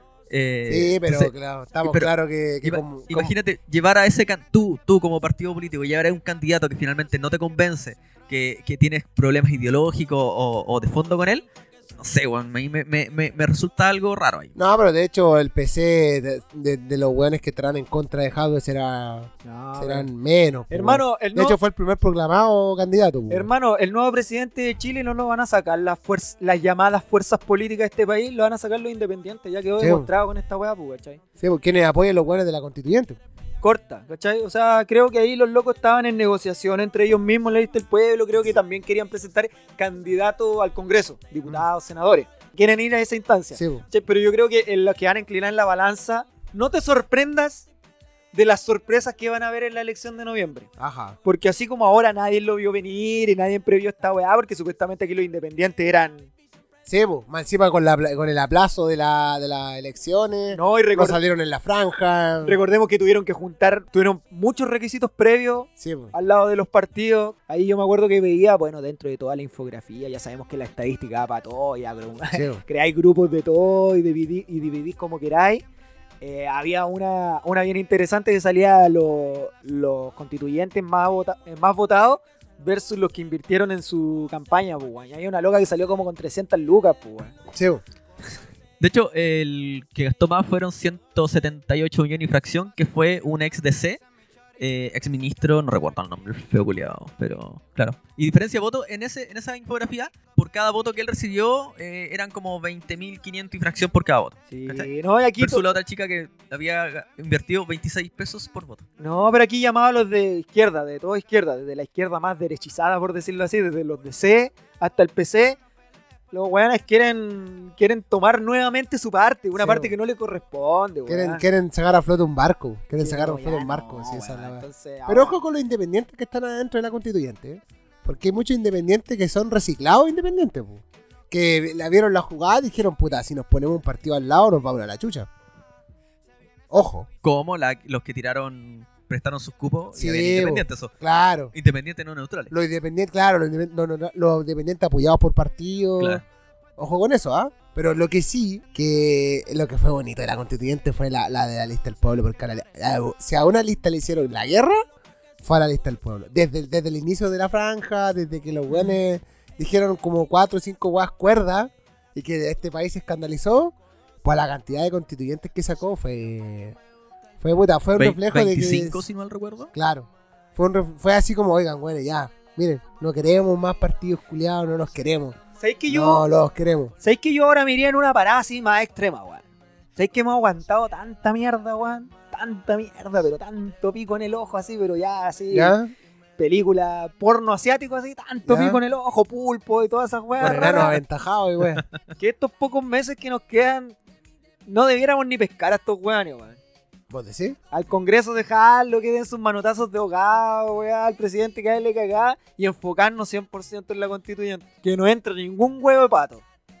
Speaker 5: sí, pero
Speaker 3: entonces,
Speaker 5: claro, estamos
Speaker 3: pero
Speaker 5: claros que
Speaker 3: imagínate llevar a ese tú como partido político, llevar a un candidato que finalmente no te convence, que tienes problemas ideológicos o de fondo con él. No sé, weón, me resulta algo raro ahí.
Speaker 5: No, pero de hecho el PC de los weones que estarán en contra de Jadwe serán menos. po,
Speaker 4: Hermano,
Speaker 5: weón.
Speaker 4: el
Speaker 5: De
Speaker 4: nuevo,
Speaker 5: hecho fue el primer proclamado candidato. po, weón.
Speaker 4: hermano, el nuevo presidente de Chile no lo van a sacar las llamadas fuerzas políticas de este país, lo van a sacar los independientes, ya quedó
Speaker 5: Sí,
Speaker 4: demostrado con esta wea, pues, ¿cachai?
Speaker 5: Sí, porque quienes apoyan los weones de la constituyente.
Speaker 4: Corta, ¿cachai? O sea, creo que ahí los locos estaban en negociación entre ellos mismos, la lista del pueblo, creo que también querían presentar candidatos al Congreso, diputados, senadores. Quieren ir a esa instancia.
Speaker 5: Sí, po.
Speaker 4: ¿Cachai? Pero yo creo que en lo que van a inclinar en la balanza, no te sorprendas de las sorpresas que van a haber en la elección de noviembre.
Speaker 5: Ajá.
Speaker 4: Porque así como ahora nadie lo vio venir y nadie previó esta weá, porque supuestamente aquí los independientes eran...
Speaker 5: Sí, po. Más encima con el aplazo de las elecciones.
Speaker 4: No, y
Speaker 5: No salieron en la franja.
Speaker 4: recordemos que tuvieron tuvieron muchos requisitos previos
Speaker 5: Sí, po.
Speaker 4: al lado de los partidos. Ahí yo me acuerdo que veía, bueno, dentro de toda la infografía, ya sabemos que la estadística va para todo, ya, pero
Speaker 5: Sí, po.
Speaker 4: creáis grupos de todo y dividís como queráis. había una bien interesante que salía los constituyentes más votados versus los que invirtieron en su campaña, pues, weón. Y hay una loca que salió como con 300 lucas, pues, weón.
Speaker 5: Sí, bo.
Speaker 3: De hecho, el que gastó más fueron 178 millones y fracción, que fue un ex DC, ex ministro, no recuerdo el nombre, feo culiado, pero claro. Y diferencia de voto, en esa infografía, por cada voto que él recibió, eran como 20.500 y fracción por cada voto.
Speaker 4: Sí,
Speaker 3: ¿Cachai?
Speaker 4: no, y aquí
Speaker 3: Versus la otra chica que había invertido 26 pesos por voto.
Speaker 4: no, pero aquí llamaba a los de izquierda, de toda izquierda, desde la izquierda más derechizada, por decirlo así, desde los DC hasta el PC. Los weones quieren tomar nuevamente su parte, una
Speaker 5: Sí,
Speaker 4: parte
Speaker 5: bo.
Speaker 4: que no le corresponde, weón.
Speaker 5: Quieren sacar a flote un barco. Quieren
Speaker 4: Sí,
Speaker 5: sacar a
Speaker 4: no,
Speaker 5: flote
Speaker 4: ya
Speaker 5: un barco.
Speaker 4: no,
Speaker 5: Sí, esa es
Speaker 4: weón,
Speaker 5: la verdad.
Speaker 4: entonces,
Speaker 5: Pero
Speaker 4: ahora-
Speaker 5: ojo con los independientes que están adentro de la constituyente. Porque hay muchos independientes que son reciclados independientes. Po. Que la vieron la jugada y dijeron, puta, si nos ponemos un partido al lado nos vamos a la chucha. Ojo.
Speaker 3: Como los que prestaron sus cupos
Speaker 5: Sí,
Speaker 3: y habían independientes. Eso.
Speaker 5: Claro.
Speaker 3: Independientes no neutrales.
Speaker 5: Los independientes, claro, los independientes apoyados por partidos.
Speaker 3: Claro.
Speaker 5: Ojo con eso, ¿ah? Pero lo que sí, que lo que fue bonito de la constituyente fue la de la lista del pueblo, porque si a una lista le hicieron la guerra, fue a la lista del pueblo. Desde el inicio de la franja, desde que los güeyes dijeron como 4 o 5 guas cuerdas y que este país se escandalizó, pues la cantidad de constituyentes que sacó fue un reflejo
Speaker 3: 25,
Speaker 5: de que...
Speaker 3: si mal recuerdo.
Speaker 5: Claro, fue así como, oigan, bueno, ya, miren, no queremos más partidos culiados, no los queremos.
Speaker 4: ¿Sabéis que
Speaker 5: No los queremos.
Speaker 4: ¿Sabéis que yo ahora me iría en una parada así más extrema, weón? ¿Sabéis que hemos aguantado tanta mierda, weón? Tanta mierda, pero tanto pico en el ojo así, pero ya así.
Speaker 5: ¿Ya?
Speaker 4: Película porno asiático así, tanto
Speaker 5: Ya.
Speaker 4: pico en el ojo, pulpo y todas esas weas.
Speaker 5: Con enanos
Speaker 4: raras,
Speaker 5: aventajados y weón.
Speaker 4: que estos pocos meses que nos quedan no debiéramos ni pescar a estos weones, weón.
Speaker 5: ¿Vos decís?
Speaker 4: Al Congreso dejarlo, que den sus manotazos de ahogado, weá, al presidente que le cagá y enfocarnos 100% en la constituyente. Que no entre ningún huevo de pato.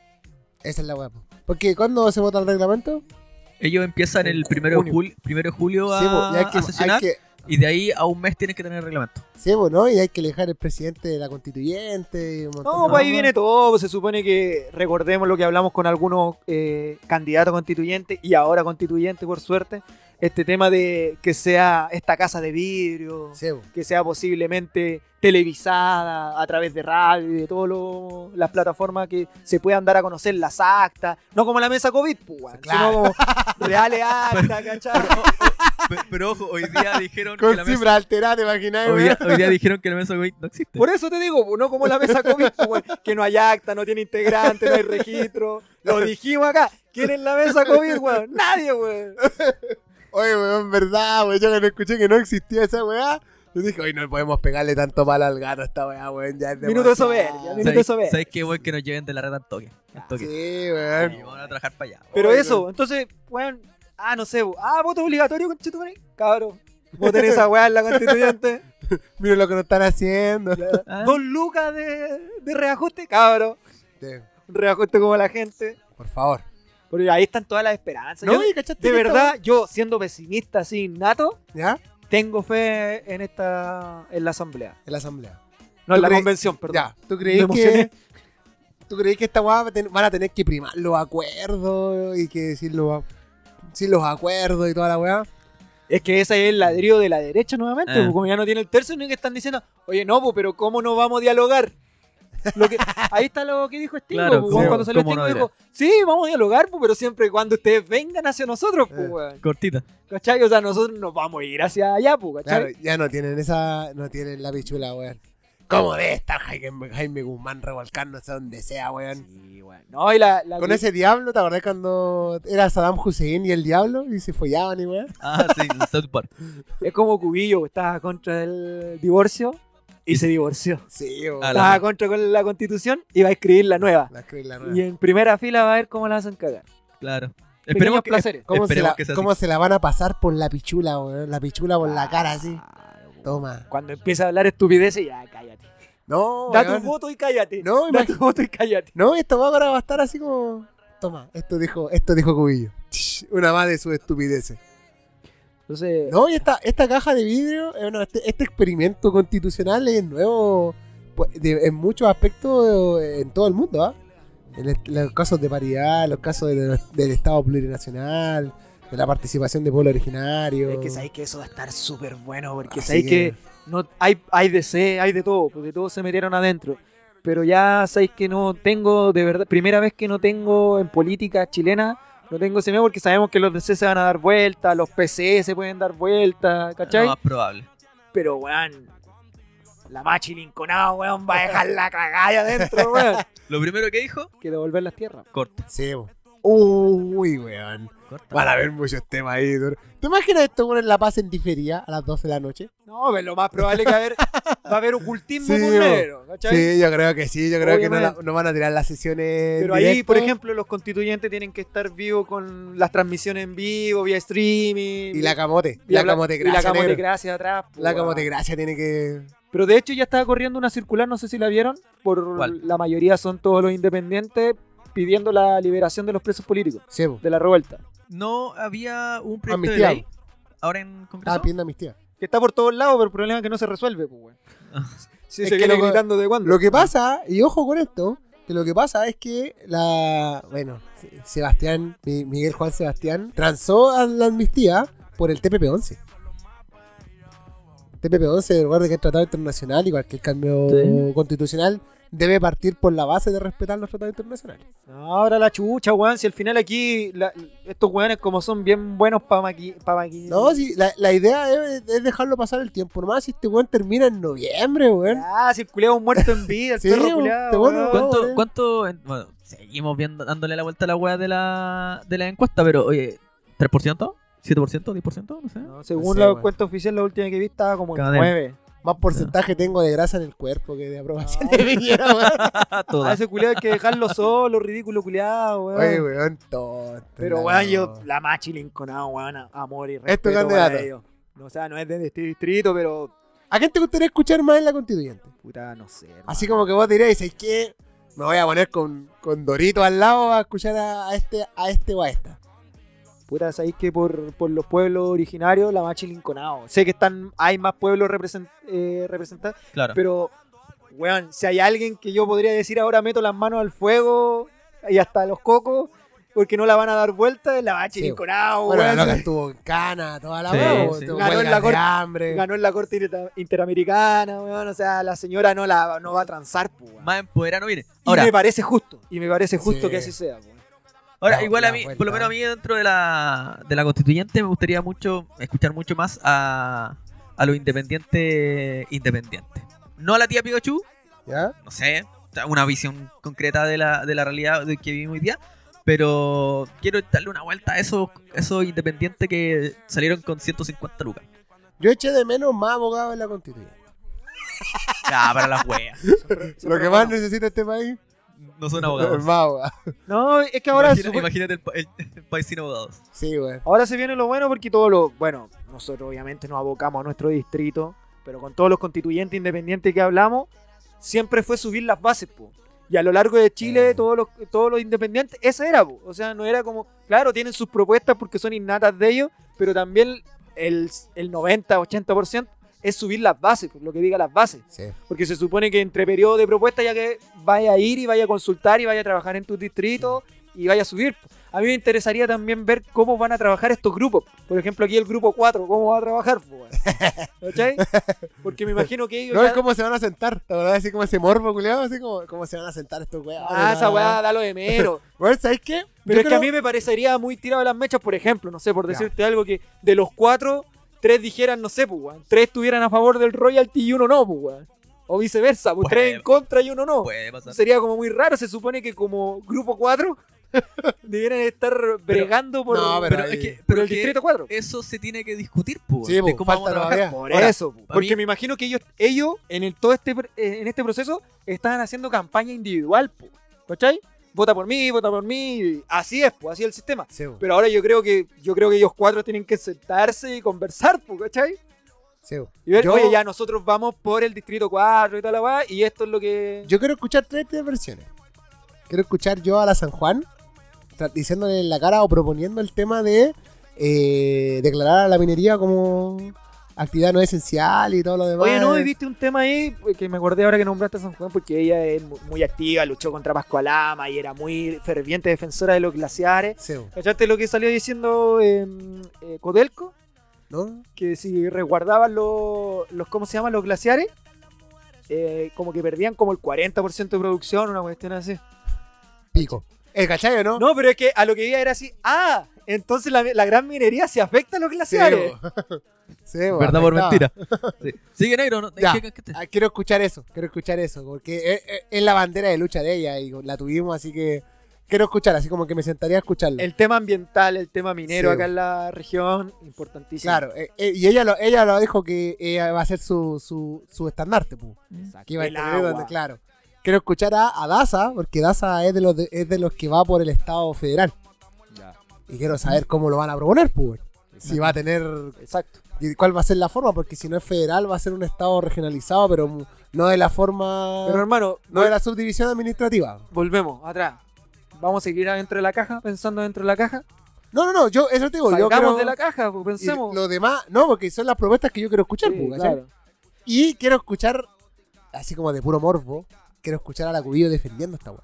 Speaker 5: Esa es la weá. Porque ¿cuándo se vota el reglamento?
Speaker 3: Ellos empiezan el
Speaker 5: En
Speaker 3: 1
Speaker 5: junio.
Speaker 3: de julio a,
Speaker 5: Sí, po, y
Speaker 3: a sesionar, y de ahí a un mes tienes que tener el reglamento.
Speaker 5: sí, po, ¿no? Y hay que elegir el presidente de la constituyente. Y un montón
Speaker 4: No,
Speaker 5: de
Speaker 4: pues ahí
Speaker 5: cosas.
Speaker 4: viene todo. Se supone que recordemos lo que hablamos con algunos candidatos constituyentes y ahora constituyentes, por suerte. Este tema de que sea esta casa de vidrio,
Speaker 5: Sí, po.
Speaker 4: que sea posiblemente televisada a través de radio y de todas las plataformas que se puedan dar a conocer las actas. No como la mesa COVID, pues, weón,
Speaker 5: Claro.
Speaker 4: sino como reales actas, ¿cachai?
Speaker 3: Pero ojo, hoy día dijeron que
Speaker 5: Con
Speaker 3: la mesa,
Speaker 5: cifra alterada, ¿te imaginas,
Speaker 3: hoy
Speaker 5: weón?
Speaker 3: día dijeron que la mesa COVID no existe.
Speaker 4: Por eso te digo, pues, no como la mesa COVID, pues, weón, que no hay acta, no tiene integrante, no hay registro. Lo dijimos acá. ¿Quién es la mesa COVID, weón? Nadie, weón.
Speaker 5: Oye, weón, verdad, weón. Yo que no escuché que no existía esa weá. Yo dije, oye, no podemos pegarle tanto mal al gato a esta weá, weón. Ya es
Speaker 4: Minuto de
Speaker 5: demasiado.
Speaker 4: soberbia, minuto de soberbia.
Speaker 3: ¿Sabes qué, weón? Que nos lleven de la red al toque. Al toque.
Speaker 5: Sí, weón.
Speaker 3: Y vamos a trabajar para allá.
Speaker 4: Pero
Speaker 5: Oye,
Speaker 4: eso, entonces, weón, no sé, voto obligatorio, conchetumare, cabrón. Voten esa weá en la constituyente.
Speaker 5: Miren lo que nos están haciendo.
Speaker 3: Ah.
Speaker 4: 2 lucas de reajuste, cabrón.
Speaker 5: Sí,
Speaker 4: Reajuste como la gente.
Speaker 5: por favor.
Speaker 4: Porque ahí están todas las esperanzas.
Speaker 5: No,
Speaker 4: Yo,
Speaker 5: y cachaste
Speaker 4: de
Speaker 5: que esta
Speaker 4: verdad, yo siendo pesimista así nato,
Speaker 5: ¿Ya?
Speaker 4: tengo fe en la asamblea.
Speaker 5: En la asamblea.
Speaker 4: No, en
Speaker 5: ¿Tú
Speaker 4: la
Speaker 5: crees-
Speaker 4: convención, perdón.
Speaker 5: Ya, ¿tú
Speaker 4: Me
Speaker 5: crees
Speaker 4: emocioné.
Speaker 5: que esta weá van a tener que primar los acuerdos y que decir los acuerdos y toda la weá?
Speaker 4: Es que ese es el ladrillo de la derecha nuevamente,
Speaker 3: Ah.
Speaker 4: pues, como ya no tiene el tercio, ni que están diciendo, oye, no, pues, pero ¿cómo no vamos a dialogar? Ahí está lo que dijo Stingo,
Speaker 3: Claro,
Speaker 4: pues,
Speaker 3: ¿cómo-
Speaker 4: cuando salió
Speaker 3: cómo
Speaker 4: Stingo
Speaker 3: no
Speaker 4: dijo, sí, vamos a dialogar, pues, pero siempre y cuando ustedes vengan hacia nosotros, pues, weón.
Speaker 3: Cortita.
Speaker 4: ¿Cachai? O sea, nosotros nos vamos a ir hacia allá, pues,
Speaker 5: Claro,
Speaker 4: ¿cachai?
Speaker 5: ya no tienen la pichula, weón. ¿Cómo debe estar Jaime Guzmán revolcándose donde sea, weón?
Speaker 4: Sí, weón. No, y la
Speaker 5: Con ese diablo, ¿te acordás cuando era Saddam Hussein y el diablo? Y se follaban y weón.
Speaker 3: Ah, sí, el South Park.
Speaker 4: es como Cubillo, estaba contra el divorcio y se divorció.
Speaker 5: Sí, weón.
Speaker 3: Ah,
Speaker 4: Estaba contra con la constitución y va a escribir la nueva.
Speaker 5: La
Speaker 4: Y en primera fila va a ver cómo la hacen cagar.
Speaker 3: Claro.
Speaker 4: Pequeños
Speaker 3: Esperemos que,
Speaker 4: placeres.
Speaker 3: esperemos que sea así.
Speaker 5: ¿Cómo se la van a pasar por la pichula, weón? La pichula por la cara, así. Toma.
Speaker 4: Cuando empieza a hablar estupideces, ya cállate.
Speaker 5: No,
Speaker 4: Da tu
Speaker 5: weón.
Speaker 4: voto y cállate.
Speaker 5: No,
Speaker 4: Da
Speaker 5: imagínate.
Speaker 4: tu voto y cállate.
Speaker 5: No, esta weá ahora va a estar así como... Toma, esto dijo Cubillo. Una más de sus estupideces.
Speaker 4: Entonces,
Speaker 5: No, y esta caja de vidrio, bueno, este experimento constitucional es nuevo pues, en muchos aspectos en todo el mundo, ¿ah? En los casos de paridad, los casos del Estado plurinacional, de la participación de pueblo originario.
Speaker 4: Es que sabéis que eso va a estar súper bueno, porque
Speaker 5: Así
Speaker 4: sabéis que no, hay de C, hay de todo, porque todos se metieron adentro. Pero ya sabéis que no tengo, de verdad, primera vez que no tengo en política chilena, no tengo ese miedo porque sabemos que los DC se van a dar vuelta, los PC se pueden dar vuelta, ¿cachai?
Speaker 3: Lo más probable.
Speaker 4: Pero, weón, la Machi Lincolnado, weón, va a dejar la cagada ahí adentro, weón.
Speaker 3: Lo primero que dijo,
Speaker 4: Que devolver las tierras.
Speaker 3: corta.
Speaker 5: Sí, po. Uy, weón.
Speaker 3: Corta.
Speaker 5: Van a haber muchos temas ahí, duro. ¿Te imaginas esto, weón, en La Paz en difería a las 12 de la noche?
Speaker 4: No, pero lo más probable es que va a haber ocultismo
Speaker 5: Sí,
Speaker 4: con
Speaker 5: bo.
Speaker 4: negro, ¿cachai?
Speaker 5: Sí, yo creo que sí. Yo creo que
Speaker 4: Obviamente.
Speaker 5: no van a tirar las sesiones.
Speaker 4: Pero
Speaker 5: en
Speaker 4: ahí,
Speaker 5: directo.
Speaker 4: por ejemplo, los constituyentes tienen que estar vivos con las transmisiones en vivo, vía streaming.
Speaker 5: Y la camote.
Speaker 4: y
Speaker 5: La
Speaker 4: la
Speaker 5: camotegracia. negro.
Speaker 4: camotegracia atrás. po,
Speaker 5: La
Speaker 4: weón.
Speaker 5: camotegracia tiene que.
Speaker 4: Pero de hecho ya estaba corriendo una circular, no sé si la vieron, por
Speaker 3: ¿Cuál?
Speaker 4: la mayoría son todos los independientes pidiendo la liberación de los presos políticos,
Speaker 5: Sí, po.
Speaker 4: de la revuelta.
Speaker 3: No había un proyecto de
Speaker 5: Amnistía.
Speaker 3: ley ahora en Congreso.
Speaker 5: Ah, pidiendo amnistía.
Speaker 4: Que está por todos lados, pero el problema es que no se resuelve, pues, weón. Sí,
Speaker 5: Es
Speaker 4: se
Speaker 5: que
Speaker 4: viene
Speaker 5: lo-
Speaker 4: gritando de cuándo.
Speaker 5: Lo que pasa, y ojo con esto, que lo que pasa es que Sebastián, Miguel Juan Sebastián, transó a la amnistía por el TPP-11. TPP-11, recuerda que es tratado internacional, igual que el cambio
Speaker 3: Sí.
Speaker 5: constitucional, debe partir por la base de respetar los tratados internacionales.
Speaker 4: No, ahora la chucha, weón. Si al final aquí estos weones como son bien buenos para
Speaker 5: No, sí, la idea es dejarlo pasar el tiempo. Nomás si este weón termina en noviembre, weón.
Speaker 4: Ah, si el culiao es un muerto en vida, el
Speaker 5: Sí,
Speaker 4: perro
Speaker 5: weón,
Speaker 4: culiao,
Speaker 5: te bueno,
Speaker 4: weón.
Speaker 5: weón.
Speaker 3: Bueno, seguimos viendo, dándole la vuelta a la weá de la encuesta, pero oye, ¿3%? ¿7%? ¿10%? No sé.
Speaker 4: No, según
Speaker 5: Sí,
Speaker 4: la
Speaker 5: weón.
Speaker 4: cuenta oficial, la última que vi estaba como en
Speaker 3: Cadena.
Speaker 4: 9.
Speaker 5: Más porcentaje tengo de grasa en el cuerpo que de aprobación
Speaker 4: No.
Speaker 5: de Piñera, weón.
Speaker 4: A
Speaker 3: Todas.
Speaker 4: ese culiao hay que dejarlo solo, ridículo culiao, weón.
Speaker 5: Oye, weón, tonto.
Speaker 4: Pero,
Speaker 5: no.
Speaker 4: weón, yo, la Machi Lincolnado, weón, amor y
Speaker 5: Es tu
Speaker 4: respeto
Speaker 5: candidato.
Speaker 4: para ellos. No, o sea, no es de este distrito, pero,
Speaker 5: ¿A quién te gustaría escuchar más en la constituyente?
Speaker 4: puta, no sé. hermano.
Speaker 5: Así como que vos diréis, ¿sabes qué? Me voy a poner con Dorito al lado a escuchar a este o a esta.
Speaker 4: Puta, sabéis que por los pueblos originarios, la Machi Lincolnado. Sé que hay más pueblos representados,
Speaker 3: Claro.
Speaker 4: pero, weón, si hay alguien que yo podría decir ahora meto las manos al fuego y hasta los cocos, porque no la van a dar vuelta, es la Machi
Speaker 5: Sí.
Speaker 4: Lincolnado,
Speaker 5: Bueno, la
Speaker 4: weón.
Speaker 5: loca estuvo en cana, toda la
Speaker 3: Sí,
Speaker 5: weá, po,
Speaker 3: sí.
Speaker 5: tuvo
Speaker 4: Ganó en
Speaker 5: huelgas
Speaker 4: la
Speaker 5: de
Speaker 4: corte-
Speaker 5: hambre.
Speaker 4: Ganó en la corte interamericana, weón. O sea, la señora no va a transar, pues, weón.
Speaker 3: Más empoderado viene.
Speaker 4: Y
Speaker 3: Ahora,
Speaker 4: me parece justo. Y me parece justo
Speaker 5: Sí.
Speaker 4: que así sea, weón.
Speaker 3: igual
Speaker 5: la
Speaker 3: a mí,
Speaker 5: vuelta.
Speaker 3: por lo menos a mí dentro de la constituyente me gustaría mucho escuchar mucho más a los independientes. No a la tía Pikachu,
Speaker 5: ¿Ya?
Speaker 3: no sé, o sea, una visión concreta de la realidad de que vivimos hoy día, pero quiero darle una vuelta a esos independientes que salieron con 150 lucas.
Speaker 5: Yo eché de menos más abogados en la constituyente.
Speaker 3: Ya, para las weas.
Speaker 5: Lo que más necesita este país
Speaker 3: No son
Speaker 5: es
Speaker 3: abogados.
Speaker 5: más abogados.
Speaker 4: No, es que ahora,
Speaker 3: Imagínate el país sin abogados.
Speaker 5: Sí, güey.
Speaker 4: ahora se viene lo bueno porque bueno, nosotros obviamente nos abocamos a nuestro distrito, pero con todos los constituyentes independientes que hablamos, siempre fue subir las bases, po. Y a lo largo de Chile, todos los independientes, esa era, po. O sea, no era como, claro, tienen sus propuestas porque son innatas de ellos, pero también el 90-80% es subir las bases, lo que diga las bases.
Speaker 5: Sí.
Speaker 4: Porque se supone que entre periodos de propuesta ya que vaya a ir y vaya a consultar y vaya a trabajar en tu distrito y vaya a subir. A mí me interesaría también ver cómo van a trabajar estos grupos. Por ejemplo, aquí el grupo 4, ¿cómo va a trabajar? ¿Cachai? Porque me imagino que ellos
Speaker 5: No
Speaker 4: ya...
Speaker 5: es cómo se van a sentar, ¿te acordás? Así como ese morbo, culiado, así como cómo se van a sentar estos weones.
Speaker 4: esa weá da lo de menos.
Speaker 5: Bueno, ¿sabes qué?
Speaker 4: Pero es que a mí me parecería muy tirado de las mechas, por ejemplo, no sé, por decirte algo, que de los 4, 3 dijeran, no sé, pues, weón. 3 estuvieran a favor del royalty y uno no, pues, weón. O viceversa, pues 3 en contra y uno no.
Speaker 3: Puede pasar.
Speaker 4: Sería como muy raro, se supone que como grupo 4 debieran estar bregando por,
Speaker 5: no,
Speaker 3: Pero
Speaker 5: ahí-
Speaker 3: es que,
Speaker 4: por
Speaker 3: pero
Speaker 4: el
Speaker 3: es que
Speaker 4: distrito 4.
Speaker 3: eso se tiene que discutir, pues.
Speaker 5: Sí,
Speaker 3: de
Speaker 5: pues,
Speaker 3: cómo
Speaker 5: falta
Speaker 3: vamos a trabajar.
Speaker 5: todavía.
Speaker 4: Por
Speaker 3: Ahora,
Speaker 4: eso,
Speaker 3: para
Speaker 4: porque
Speaker 3: mí-
Speaker 4: me imagino que ellos en en este proceso estaban haciendo campaña individual, po, ¿cachai? Vota por mí, así es, pues, así es el sistema.
Speaker 5: Sí, güey.
Speaker 4: Pero ahora yo creo que ellos 4 tienen que sentarse y conversar, po, ¿cachai?
Speaker 5: Sí, güey.
Speaker 4: Y ver,
Speaker 5: Yo-
Speaker 4: oye, ya nosotros vamos por el distrito 4 y toda la weá, y esto es lo que...
Speaker 5: Yo quiero escuchar tres versiones. Quiero escuchar yo a la San Juan diciéndole en la cara o proponiendo el tema de declarar a la minería como actividad no esencial y todo lo demás.
Speaker 4: Oye, no, y viste un tema ahí que me acordé ahora que nombraste a San Juan, porque ella es muy activa, luchó contra Pascualama y era muy ferviente defensora de los glaciares.
Speaker 5: Sí,
Speaker 4: ¿Cachaste lo que salió diciendo Codelco?
Speaker 5: ¿no?
Speaker 4: Que si resguardaban los ¿cómo se llaman? Los glaciares, como que perdían como el 40% de producción, una cuestión así.
Speaker 5: Pico. ¿Cachai o no?
Speaker 4: No, pero es que a lo que iba era así, entonces la gran minería se afecta a los glaciares.
Speaker 5: Sí, bo,
Speaker 3: ¿Verdad por
Speaker 5: afectaba.
Speaker 3: mentira? Sí. Sigue negro, ¿no?
Speaker 5: Ya.
Speaker 3: ¿Qué?
Speaker 5: Quiero escuchar eso, porque es la bandera de lucha de ella y la tuvimos, así que quiero escuchar, así como que me sentaría a escucharlo.
Speaker 4: El tema ambiental, el tema minero
Speaker 5: Sí.
Speaker 4: acá en la región, importantísimo.
Speaker 5: Claro, y ella lo dijo que va a ser su estandarte, pu.
Speaker 4: Exacto.
Speaker 5: Que iba a
Speaker 4: El
Speaker 5: tener
Speaker 4: agua.
Speaker 5: donde, claro. Quiero escuchar a Daza, porque Daza es de los que va por el Estado federal.
Speaker 4: Ya.
Speaker 5: Y quiero saber cómo lo van a proponer, pues. Si va a tener...
Speaker 4: Exacto.
Speaker 5: y ¿Cuál va a ser la forma? Porque si no es federal, va a ser un Estado regionalizado, pero no de la forma...
Speaker 4: Pero hermano,
Speaker 5: no de la subdivisión administrativa.
Speaker 4: volvemos atrás. Vamos a seguir adentro de la caja, pensando dentro de la caja.
Speaker 5: No, yo eso te digo. Yo
Speaker 4: Salgamos
Speaker 5: creo-
Speaker 4: de la caja, pues
Speaker 5: y
Speaker 4: pensemos.
Speaker 5: lo demás, no, porque son las propuestas que yo quiero escuchar,
Speaker 4: Sí,
Speaker 5: pues, ¿cachai?
Speaker 4: claro.
Speaker 5: Y quiero escuchar, así como de puro morbo, quiero escuchar a la Cubillo defendiendo esta weá.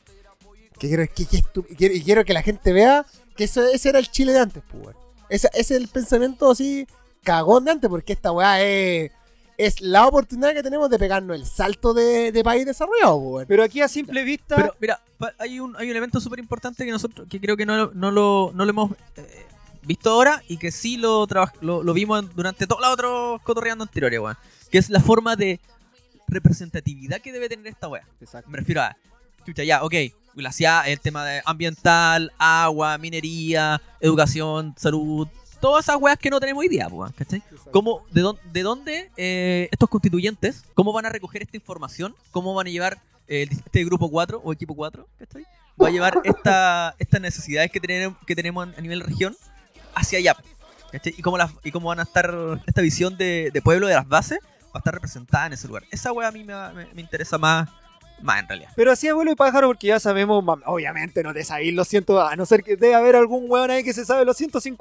Speaker 5: Y quiero que la gente vea que ese era el Chile de antes, pues, weón. Ese es el pensamiento así cagón de antes, porque esta weá es la oportunidad que tenemos de pegarnos el salto de país desarrollado, pues, weón.
Speaker 4: Pero aquí a simple vista,
Speaker 3: Pero mira, hay un elemento súper importante que creo que no lo hemos visto ahora y que sí lo vimos durante todos los otros cotorreando anteriores, weón. Que es la forma de representatividad que debe tener esta weá.
Speaker 4: exacto.
Speaker 3: Me refiero a, chucha, ya, ok, glaciar, el tema de ambiental, agua, minería, educación, salud, todas esas weas que no tenemos hoy día, pues, ¿cachai? ¿Cómo, de dónde estos constituyentes, cómo van a recoger esta información? ¿Cómo van a llevar este grupo 4 o equipo 4, ¿cachai? Va a llevar estas necesidades que tenemos a nivel región hacia allá, ¿cachai? Y cómo van a estar, esta visión de pueblo de las bases va a estar representada en ese lugar. Esa wea a mí me interesa más en realidad.
Speaker 4: Pero así abuelo y pájaro, porque ya sabemos, obviamente no te sabéis los 100, a no ser que debe haber algún weón ahí que se sabe los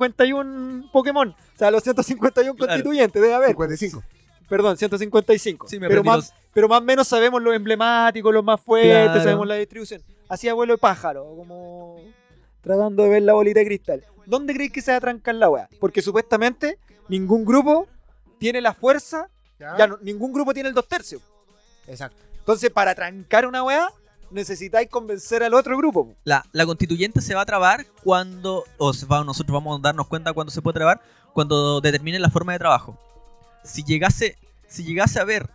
Speaker 4: 151 Pokémon. O sea, los 151
Speaker 3: Claro.
Speaker 4: constituyentes, debe haber.
Speaker 5: 55.
Speaker 4: Perdón, 155.
Speaker 3: Sí, me
Speaker 4: pero,
Speaker 3: aprendí
Speaker 4: pero más o menos sabemos los emblemáticos, los más fuertes,
Speaker 3: Claro.
Speaker 4: sabemos la distribución. Así abuelo y pájaro, como tratando de ver la bolita de cristal. ¿Dónde creéis que se va a trancar la weá? Porque supuestamente ningún grupo tiene la fuerza, ningún grupo tiene el 2/3.
Speaker 5: Exacto.
Speaker 4: Entonces, para trancar una weá, necesitáis convencer al otro grupo. Po.
Speaker 3: La constituyente se va a trabar cuando, nosotros vamos a darnos cuenta cuando se puede trabar, cuando determinen la forma de trabajo. Si llegase a haber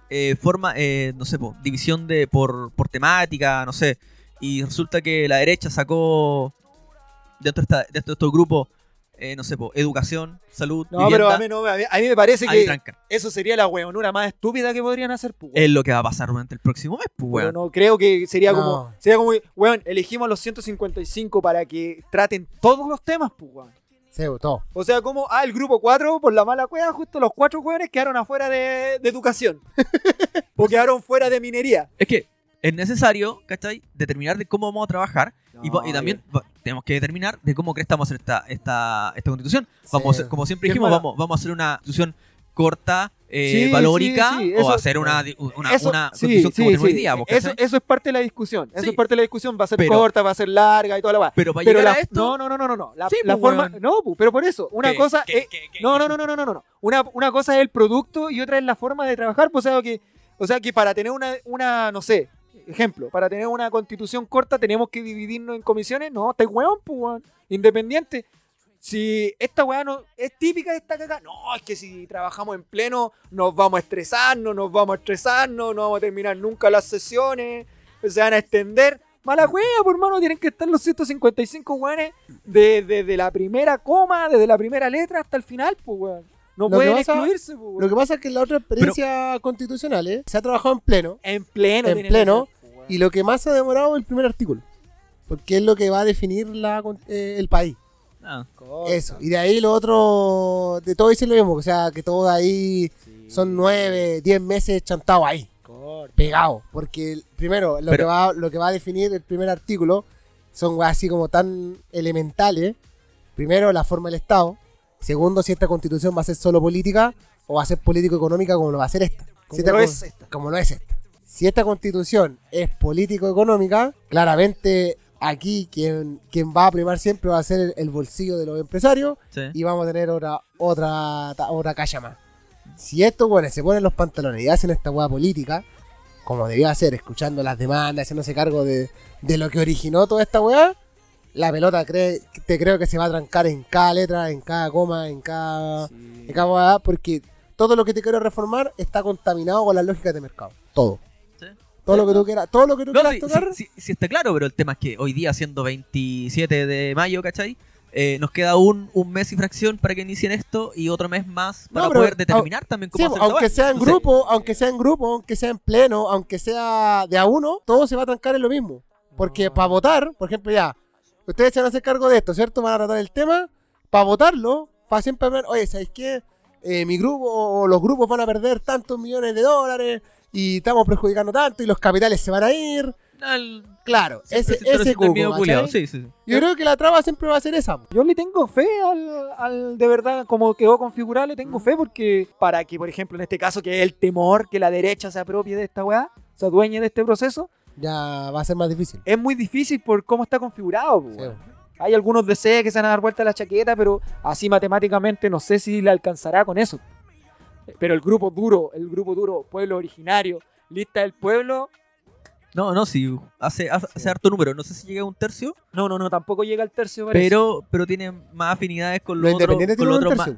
Speaker 3: no sé, división por temática, no sé, y resulta que la derecha sacó dentro de estos grupos, no sé, educación, salud,
Speaker 4: No, pero
Speaker 3: vivienda,
Speaker 4: a mí me parece
Speaker 3: ahí
Speaker 4: que
Speaker 3: trancan.
Speaker 4: eso sería la weonura más estúpida que podrían hacer. Po, weón.
Speaker 3: Es lo que va a pasar durante el próximo mes, pues,
Speaker 4: Pero
Speaker 3: weón.
Speaker 4: no creo que sería
Speaker 5: No.
Speaker 4: como, weón, elegimos a los 155 para que traten todos los temas, pues, weón.
Speaker 5: Sí, todo.
Speaker 4: O sea, como, el grupo 4, por la mala cueva, justo los 4 weones quedaron afuera de educación. O quedaron fuera de minería.
Speaker 3: Es que es necesario, ¿cachai? Determinar de cómo vamos a trabajar y también tenemos que determinar de cómo crees que vamos a hacer esta constitución. Vamos a hacer, como siempre
Speaker 4: Qué
Speaker 3: dijimos,
Speaker 4: mala.
Speaker 3: vamos a hacer una constitución corta,
Speaker 4: Sí,
Speaker 3: valórica,
Speaker 4: sí,
Speaker 3: o
Speaker 4: eso-
Speaker 3: hacer una
Speaker 4: Eso-
Speaker 3: constitución como tenemos hoy día. ¿vos
Speaker 4: Eso,
Speaker 3: cachai?
Speaker 4: eso es parte de la discusión. Eso
Speaker 3: Sí.
Speaker 4: es parte de la discusión. Va a ser
Speaker 3: Pero-
Speaker 4: corta, va a ser larga y toda la weá.
Speaker 3: Pero para
Speaker 4: Pero
Speaker 3: llegar
Speaker 4: la,
Speaker 3: a esto...
Speaker 4: no. La,
Speaker 3: Sí,
Speaker 4: la
Speaker 3: pues,
Speaker 4: forma.
Speaker 3: weón.
Speaker 4: No, pero por eso. Una
Speaker 3: ¿Qué?
Speaker 4: cosa
Speaker 3: ¿Qué?
Speaker 4: es.
Speaker 3: ¿Qué?
Speaker 4: No. Una cosa es el producto y otra es la forma de trabajar. Pues, o sea que para tener una, no sé, ejemplo, para tener una constitución corta tenemos que dividirnos en comisiones. No, estáis weón, pues, weón. Independiente. Si esta weá no es típica de esta cagada, no, es que si trabajamos en pleno nos vamos a estresar, no vamos a terminar nunca las sesiones, se van a extender. Mala wea, por hermano, tienen que estar los 155 weones desde la primera coma, desde la primera letra hasta el final, pues weón. No
Speaker 5: Lo que
Speaker 4: pueden
Speaker 5: pasa-
Speaker 4: excluirse, pues, weón.
Speaker 5: Lo que pasa es que en la otra experiencia constitucional se ha trabajado en pleno.
Speaker 4: En pleno,
Speaker 5: en
Speaker 4: tienen
Speaker 5: pleno,
Speaker 4: que ser, pues, weón.
Speaker 5: Y lo que más se ha demorado es el primer artículo. Porque es lo que va a definir el país.
Speaker 3: Ah,
Speaker 4: Corta.
Speaker 5: Eso. Y de ahí lo otro, de todo dice lo mismo. O sea, que todo ahí
Speaker 4: Sí,
Speaker 5: son 9, 10 meses chantados ahí,
Speaker 4: corta.
Speaker 5: pegados. Porque primero, lo que va a definir el primer artículo son weas así como tan elementales. Primero, la forma del Estado. Segundo, si esta constitución va a ser solo política o va a ser político-económica como lo va a hacer esta. Como lo es esta. Si esta constitución es político-económica, claramente aquí quien va a primar siempre va a ser el bolsillo de los empresarios
Speaker 3: Sí.
Speaker 5: y vamos a tener otra calla más. Si estos buenos se ponen los pantalones y hacen esta hueá política, como debía hacer, escuchando las demandas, haciéndose cargo de lo que originó toda esta weá, la pelota creo que se va a trancar en cada letra, en cada coma, en cada weá, porque todo lo que te quiero reformar está contaminado con las lógicas de mercado. Todo.
Speaker 3: Sí.
Speaker 5: Todo lo que tú quieras
Speaker 3: No, sí,
Speaker 5: tocar.
Speaker 3: sí está claro, pero el tema es que hoy día, siendo 27 de mayo, ¿cachai? Nos queda un mes y fracción para que inicien esto y otro mes más para
Speaker 5: No, pero,
Speaker 3: poder determinar también cómo
Speaker 5: Sí,
Speaker 3: hacer esta
Speaker 5: aunque
Speaker 3: weá.
Speaker 5: sea en
Speaker 3: Entonces,
Speaker 5: grupo, aunque sea en pleno, aunque sea de a uno, todo se va a trancar en lo mismo. Porque para votar, por ejemplo, ya, ustedes se van a hacer cargo de esto, ¿cierto? Van a tratar el tema, para votarlo, para siempre ver, oye, ¿sabéis qué? Mi grupo o los grupos van a perder tantos millones de dólares y estamos perjudicando tanto y los capitales se van a ir. Claro, ese cuco, ¿cachai?
Speaker 3: Sí.
Speaker 5: Yo creo que la traba siempre va a ser esa.
Speaker 4: Yo le tengo fe al de verdad, como quedó configurado, le tengo fe porque para que, por ejemplo, en este caso, que es el temor que la derecha se apropie de esta weá, se adueñe de este proceso,
Speaker 5: Ya va a ser más difícil.
Speaker 4: es muy difícil por cómo está configurado.
Speaker 5: Sí.
Speaker 4: Weón. Hay algunos DCs que se van a dar vuelta a la chaqueta, pero así matemáticamente no sé si le alcanzará con eso. Pero el grupo duro, pueblo originario, lista del pueblo,
Speaker 3: No, sí, hace harto número. No sé si llega a un tercio,
Speaker 4: no, tampoco llega al tercio. Parece.
Speaker 3: pero tiene más afinidades con
Speaker 5: Los
Speaker 3: los otros.
Speaker 5: independientes
Speaker 3: Con
Speaker 5: tienen
Speaker 3: los
Speaker 5: un
Speaker 3: otros
Speaker 5: tercio.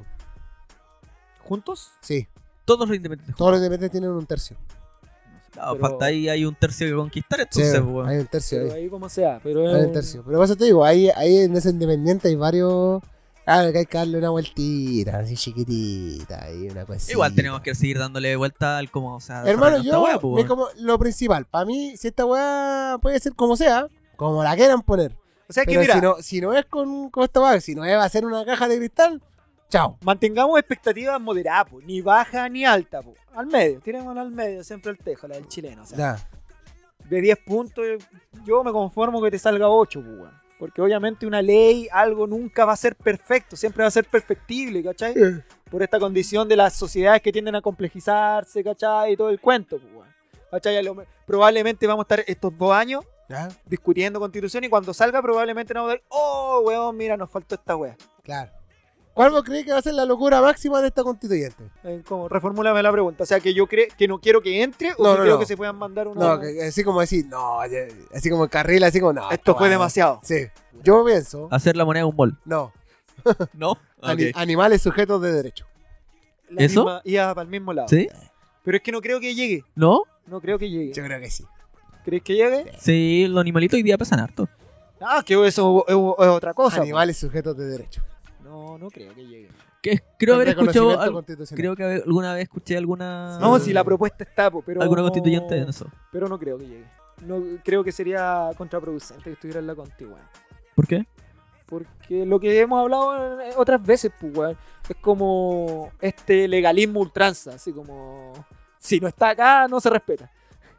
Speaker 3: más.
Speaker 4: ¿Juntos?
Speaker 5: Sí,
Speaker 3: Todos los independientes.
Speaker 5: todos los independientes tienen un tercio.
Speaker 3: No,
Speaker 4: pero-
Speaker 3: falta ahí hay un tercio que conquistar,
Speaker 5: Sí,
Speaker 3: entonces, pues, weón.
Speaker 5: hay un tercio
Speaker 4: Pero
Speaker 5: ahí.
Speaker 4: ahí como sea. Pero
Speaker 5: Hay un tercio. Pero por eso te digo, ahí en ese independiente hay varios. Claro, que hay que darle una vueltita, así chiquitita, y una cosita.
Speaker 3: Igual tenemos que seguir dándole vuelta al cómo, o sea,
Speaker 5: Hermano,
Speaker 3: desarrollando
Speaker 5: yo,
Speaker 3: esta weá, pues, weón.
Speaker 5: como lo principal, para mí, si esta weá puede ser como sea, como la quieran poner.
Speaker 4: O sea que
Speaker 5: Pero
Speaker 4: mira,
Speaker 5: si no es con esta weá, si no es va a ser una caja de cristal, chao.
Speaker 4: mantengamos expectativas moderadas, po, ni baja ni alta, po. Al medio, tirémosla al medio, siempre al tejo, la del chileno. O sea,
Speaker 5: Ya.
Speaker 4: de 10 puntos, yo me conformo que te salga 8, pues, weón. Porque obviamente una ley, algo nunca va a ser perfecto, siempre va a ser perfectible, ¿cachai? Por esta condición de las sociedades que tienden a complejizarse, ¿cachai? Y todo el cuento, pues, weón. ¿Cachai? Probablemente vamos a estar estos 2 años
Speaker 5: Ya,
Speaker 4: discutiendo constitución y cuando salga probablemente nos vamos a decir, oh, weón, mira, nos faltó esta weá.
Speaker 5: claro. ¿Cuál vos crees que va a ser la locura máxima de esta constituyente?
Speaker 4: ¿Cómo? Reformúlame la pregunta. O sea, que yo creo que no quiero que entre o
Speaker 5: No,
Speaker 4: que
Speaker 5: no,
Speaker 4: creo
Speaker 5: no.
Speaker 4: que se puedan mandar una...
Speaker 5: No, así como decir, no, así como el carril, así como, no.
Speaker 4: Esto
Speaker 5: esta
Speaker 4: fue
Speaker 5: weá,
Speaker 4: demasiado.
Speaker 5: Sí. Yo pienso,
Speaker 3: Hacer la moneda un mol.
Speaker 5: no.
Speaker 3: ¿No? Ok.
Speaker 5: Animales sujetos de derecho.
Speaker 4: La
Speaker 3: ¿Eso?
Speaker 4: misma- iba para el mismo lado.
Speaker 3: ¿Sí?
Speaker 4: Pero es que no creo que llegue.
Speaker 3: ¿No?
Speaker 4: No creo que llegue.
Speaker 5: Yo creo que sí.
Speaker 4: ¿Crees que llegue?
Speaker 3: Sí, los animalitos hoy día pesan harto.
Speaker 4: Ah, que eso es otra cosa.
Speaker 5: Animales sujetos de derecho.
Speaker 4: No creo que llegue.
Speaker 3: Creo
Speaker 5: Con
Speaker 3: haber escuchado.
Speaker 5: reconocimiento constitucional.
Speaker 3: Creo que alguna vez escuché alguna.
Speaker 4: No, si la propuesta está, po, pero
Speaker 3: Alguna
Speaker 4: no-
Speaker 3: constituyente en eso.
Speaker 4: Pero no creo que llegue. No, creo que sería contraproducente que estuviera en la conti, weón.
Speaker 3: ¿Por qué?
Speaker 4: Porque lo que hemos hablado otras veces, pues, weón, es como este legalismo ultranza, así como si no está acá, no se respeta.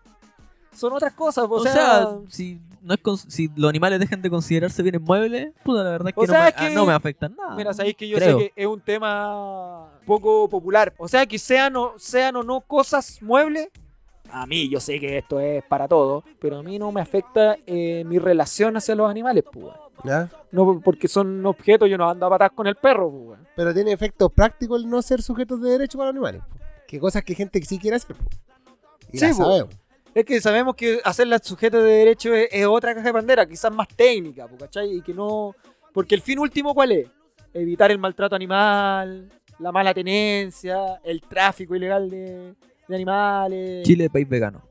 Speaker 4: Son otras cosas,
Speaker 3: O sea, si si los animales dejan de considerarse bienes muebles, puta, la verdad es que,
Speaker 4: O sea, es que-
Speaker 3: no me afectan nada.
Speaker 4: mira, sabéis que yo
Speaker 3: creo.
Speaker 4: sé que es un tema poco popular. O sea, que sean o no cosas muebles. A mí, yo sé que esto es para todo, pero a mí no me afecta mi relación hacia los animales, pues, weón.
Speaker 5: ¿Ya?
Speaker 4: No, porque son objetos, yo no ando a patas con el perro, pues, weón.
Speaker 5: Pero tiene efectos prácticos el no ser sujetos de derecho para los animales. po. Que cosas que gente que sí quiere hacer. po. Y
Speaker 4: Sí,
Speaker 5: la
Speaker 4: po.
Speaker 5: sabemos.
Speaker 4: Es que sabemos que hacerla sujeto de derecho es otra caja de bandera, quizás más técnica, po, ¿cachai? Y que no... Porque el fin último, ¿cuál es? Evitar el maltrato animal, la mala tenencia, el tráfico ilegal de animales,
Speaker 3: Chile, país vegano.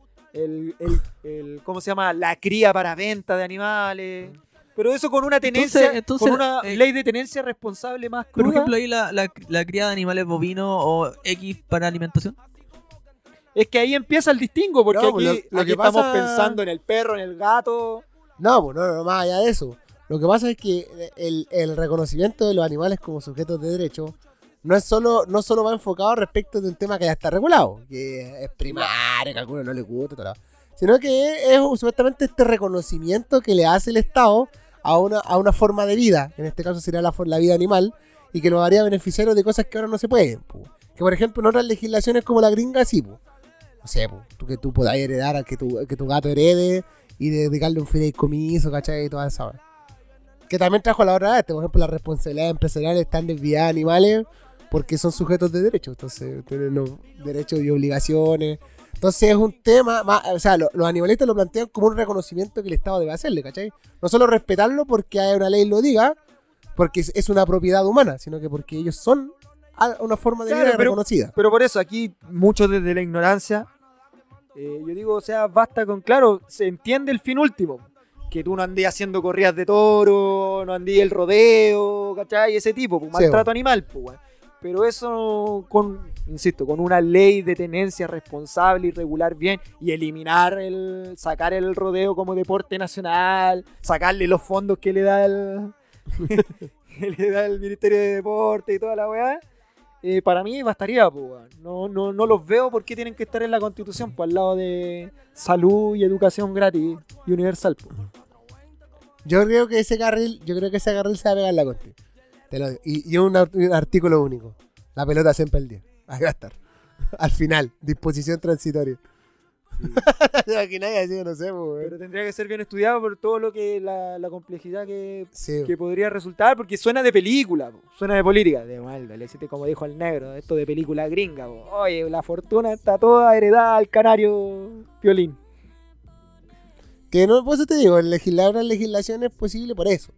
Speaker 4: ¿cómo se llama? La cría para venta de animales. Pero eso con una tenencia,
Speaker 3: Entonces,
Speaker 4: con una
Speaker 3: eh,
Speaker 4: ley de tenencia responsable más
Speaker 3: Por
Speaker 4: cruda.
Speaker 3: ejemplo, ahí la cría de animales bovinos o X para alimentación.
Speaker 4: Es que ahí empieza el distingo, porque
Speaker 5: No,
Speaker 4: aquí,
Speaker 5: lo
Speaker 4: aquí
Speaker 5: que
Speaker 4: estamos
Speaker 5: pasa-
Speaker 4: pensando en el perro, en el gato.
Speaker 5: No, pues no, más allá de eso. Lo que pasa es que el reconocimiento de los animales como sujetos de derecho no solo va enfocado respecto de un tema que ya está regulado, que es primario, que a algunos no les gusta, todo, sino que es supuestamente este reconocimiento que le hace el Estado a una forma de vida, en este caso sería la vida animal, y que nos haría beneficiarios de cosas que ahora no se pueden, po. Que por ejemplo en otras legislaciones como la gringa, sí, po. No sé, po, que tú podáis heredar a que tu gato herede y dedicarle un fideicomiso, ¿cachai? Y toda esa hora. Que también trajo la otra vez, por ejemplo, las responsabilidades empresariales están desviadas a animales porque son sujetos de derechos, entonces tienen derechos y obligaciones. Entonces es un tema, o sea, los animalistas lo plantean como un reconocimiento que el Estado debe hacerle, ¿cachai? No solo respetarlo porque hay una ley lo diga, porque es una propiedad humana, sino que porque ellos son una forma de vida reconocida.
Speaker 4: Pero por eso, aquí, muchos desde la ignorancia, yo digo, o sea, basta con, claro, se entiende el fin último. Que tú no andés haciendo corridas de toro, no andés el rodeo, ¿cachai? Ese tipo, pues, maltrato animal, pues, weón. Pero eso, insisto, con una ley de tenencia responsable y regular bien, y eliminar sacar el rodeo como deporte nacional, sacarle los fondos que le da el Ministerio de Deporte y toda la weá, para mí bastaría, pues, weón. No los veo por qué tienen que estar en la Constitución, pues, al lado de salud y educación gratis y universal, pues.
Speaker 5: Yo creo que ese carril se va a pegar en la Conti. Te lo digo. Y un artículo único. La pelota siempre al día. Ahí va a estar. Al final. Disposición transitoria. Sí. Aquí nadie así, no sé, pues,
Speaker 4: pero tendría que ser bien estudiado por todo lo que la complejidad que
Speaker 5: sí,
Speaker 4: podría resultar, porque suena de película, po. Suena de política. De mal, le hiciste como dijo el negro, esto de película gringa, po. Oye, la fortuna está toda heredada al canario Piolín.
Speaker 5: Que no, por eso te digo, legislar una legislación es posible por eso.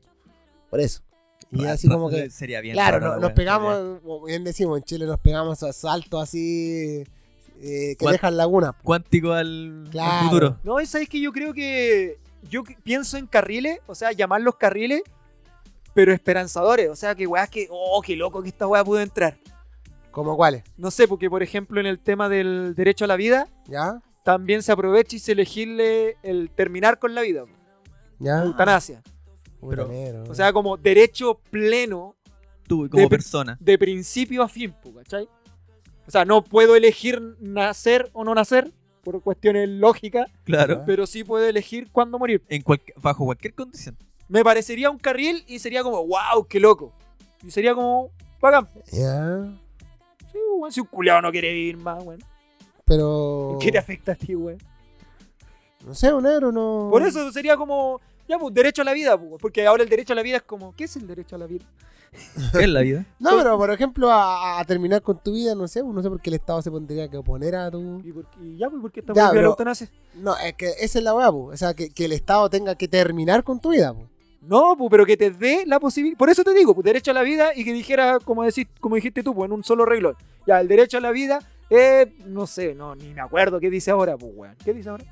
Speaker 5: Y así como que
Speaker 3: sería bien.
Speaker 5: Claro, nos pegamos, como bien decimos, en Chile nos pegamos a saltos así que dejan lagunas.
Speaker 3: Cuántico al
Speaker 5: Claro.
Speaker 3: futuro.
Speaker 4: No, y sabes que yo creo que pienso en carriles, o sea, llamarlos carriles, pero esperanzadores, o sea, que weas que, qué loco que esta wea pudo entrar.
Speaker 5: ¿Cómo cuáles?
Speaker 4: No sé, porque por ejemplo en el tema del derecho a la vida,
Speaker 5: ¿Ya?
Speaker 4: también se aprovecha y se elegirle el terminar con la vida,
Speaker 5: ¿Ya?
Speaker 4: eutanasia.
Speaker 3: Pero,
Speaker 4: O sea, como derecho pleno
Speaker 3: tú como persona.
Speaker 4: de principio a fin, ¿cachai? O sea, no puedo elegir nacer o no nacer por cuestiones lógicas,
Speaker 3: Claro.
Speaker 4: pero sí puedo elegir cuándo morir.
Speaker 3: Bajo cualquier condición.
Speaker 4: Me parecería un carril y sería como, wow, qué loco. Y sería como, bacán.
Speaker 5: Ya.
Speaker 4: Sí, bueno, si un culiao no quiere vivir más, bueno.
Speaker 5: Pero...
Speaker 4: ¿Qué te afecta a ti, güey?
Speaker 5: No sé, un negro no...
Speaker 4: Por eso sería como, ya, pues, derecho a la vida, pues, porque ahora el derecho a la vida es como, ¿qué es el derecho a la vida?
Speaker 3: ¿Qué es la vida?
Speaker 5: No, pero por ejemplo, a terminar con tu vida, no sé por qué el Estado se pondría que oponer a tu...
Speaker 4: ¿Y ya, pues, por qué está
Speaker 5: Ya,
Speaker 4: prohibida la
Speaker 5: pero-
Speaker 4: eutanasia?
Speaker 5: No, es que esa es la weá, po. O sea, que el Estado tenga que terminar con tu vida, po.
Speaker 4: No, pues, pero que te dé la posibilidad. Por eso te digo, pues, derecho a la vida y que dijera, como dijiste tú, pues, en un solo renglón. Ya, el derecho a la vida, no sé, ni me acuerdo qué dice ahora, pues, weón. ¿Qué dice ahora?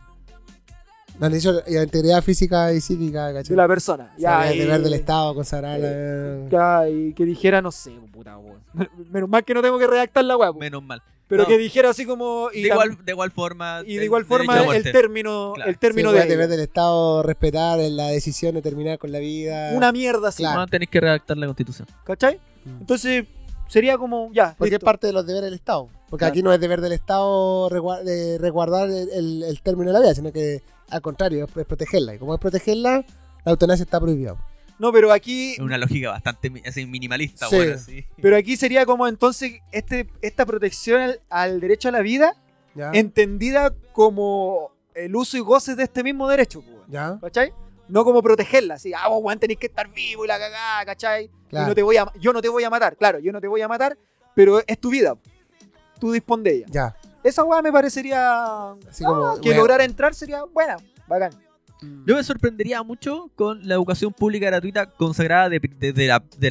Speaker 5: No han dicho la integridad física y psíquica, ¿cachai?
Speaker 4: De la persona.
Speaker 5: O sea,
Speaker 4: Ya,
Speaker 5: el deber del Estado, consagrar la...
Speaker 4: Ya, y que dijera, no sé, puta, weón. Menos mal que no tengo que redactar la weá, pues.
Speaker 3: Menos mal.
Speaker 4: Pero
Speaker 3: No.
Speaker 4: que dijera así como.
Speaker 3: De igual forma.
Speaker 4: Y de igual forma
Speaker 3: derecho a la
Speaker 4: el
Speaker 3: muerte.
Speaker 4: término,
Speaker 3: Claro.
Speaker 4: el término
Speaker 5: Sí,
Speaker 4: de
Speaker 5: el deber del Estado respetar la decisión de terminar con la vida.
Speaker 4: una mierda así,
Speaker 5: Claro.
Speaker 3: No tenéis que redactar la constitución.
Speaker 4: ¿cachai?
Speaker 5: Mm.
Speaker 4: Entonces sería como, ya,
Speaker 5: Porque es
Speaker 4: listo.
Speaker 5: parte de los deberes del Estado. Porque
Speaker 4: Claro.
Speaker 5: aquí no es deber del Estado resguardar el término de la vida, sino que al contrario, es protegerla. Y como es protegerla, la eutanasia está prohibida.
Speaker 4: No, pero aquí,
Speaker 3: Es una lógica bastante así, minimalista,
Speaker 5: Sí.
Speaker 3: bueno, sí.
Speaker 4: pero aquí sería como entonces esta protección al derecho a la vida
Speaker 5: ¿Ya?
Speaker 4: entendida como el uso y goce de este mismo derecho, pues,
Speaker 5: ¿Ya?
Speaker 4: ¿cachai? No como protegerla, así, vos, weón, tenés que estar vivo y la cagada, ¿cachai?
Speaker 5: Claro.
Speaker 4: Y yo no te voy a matar, claro, yo no te voy a matar, pero es tu vida, tú dispón de ella.
Speaker 5: Ya.
Speaker 4: Esa weá me parecería
Speaker 5: Así como...
Speaker 4: que
Speaker 5: bueno,
Speaker 4: lograr entrar sería buena, bacán.
Speaker 3: Yo me sorprendería mucho con la educación pública gratuita consagrada desde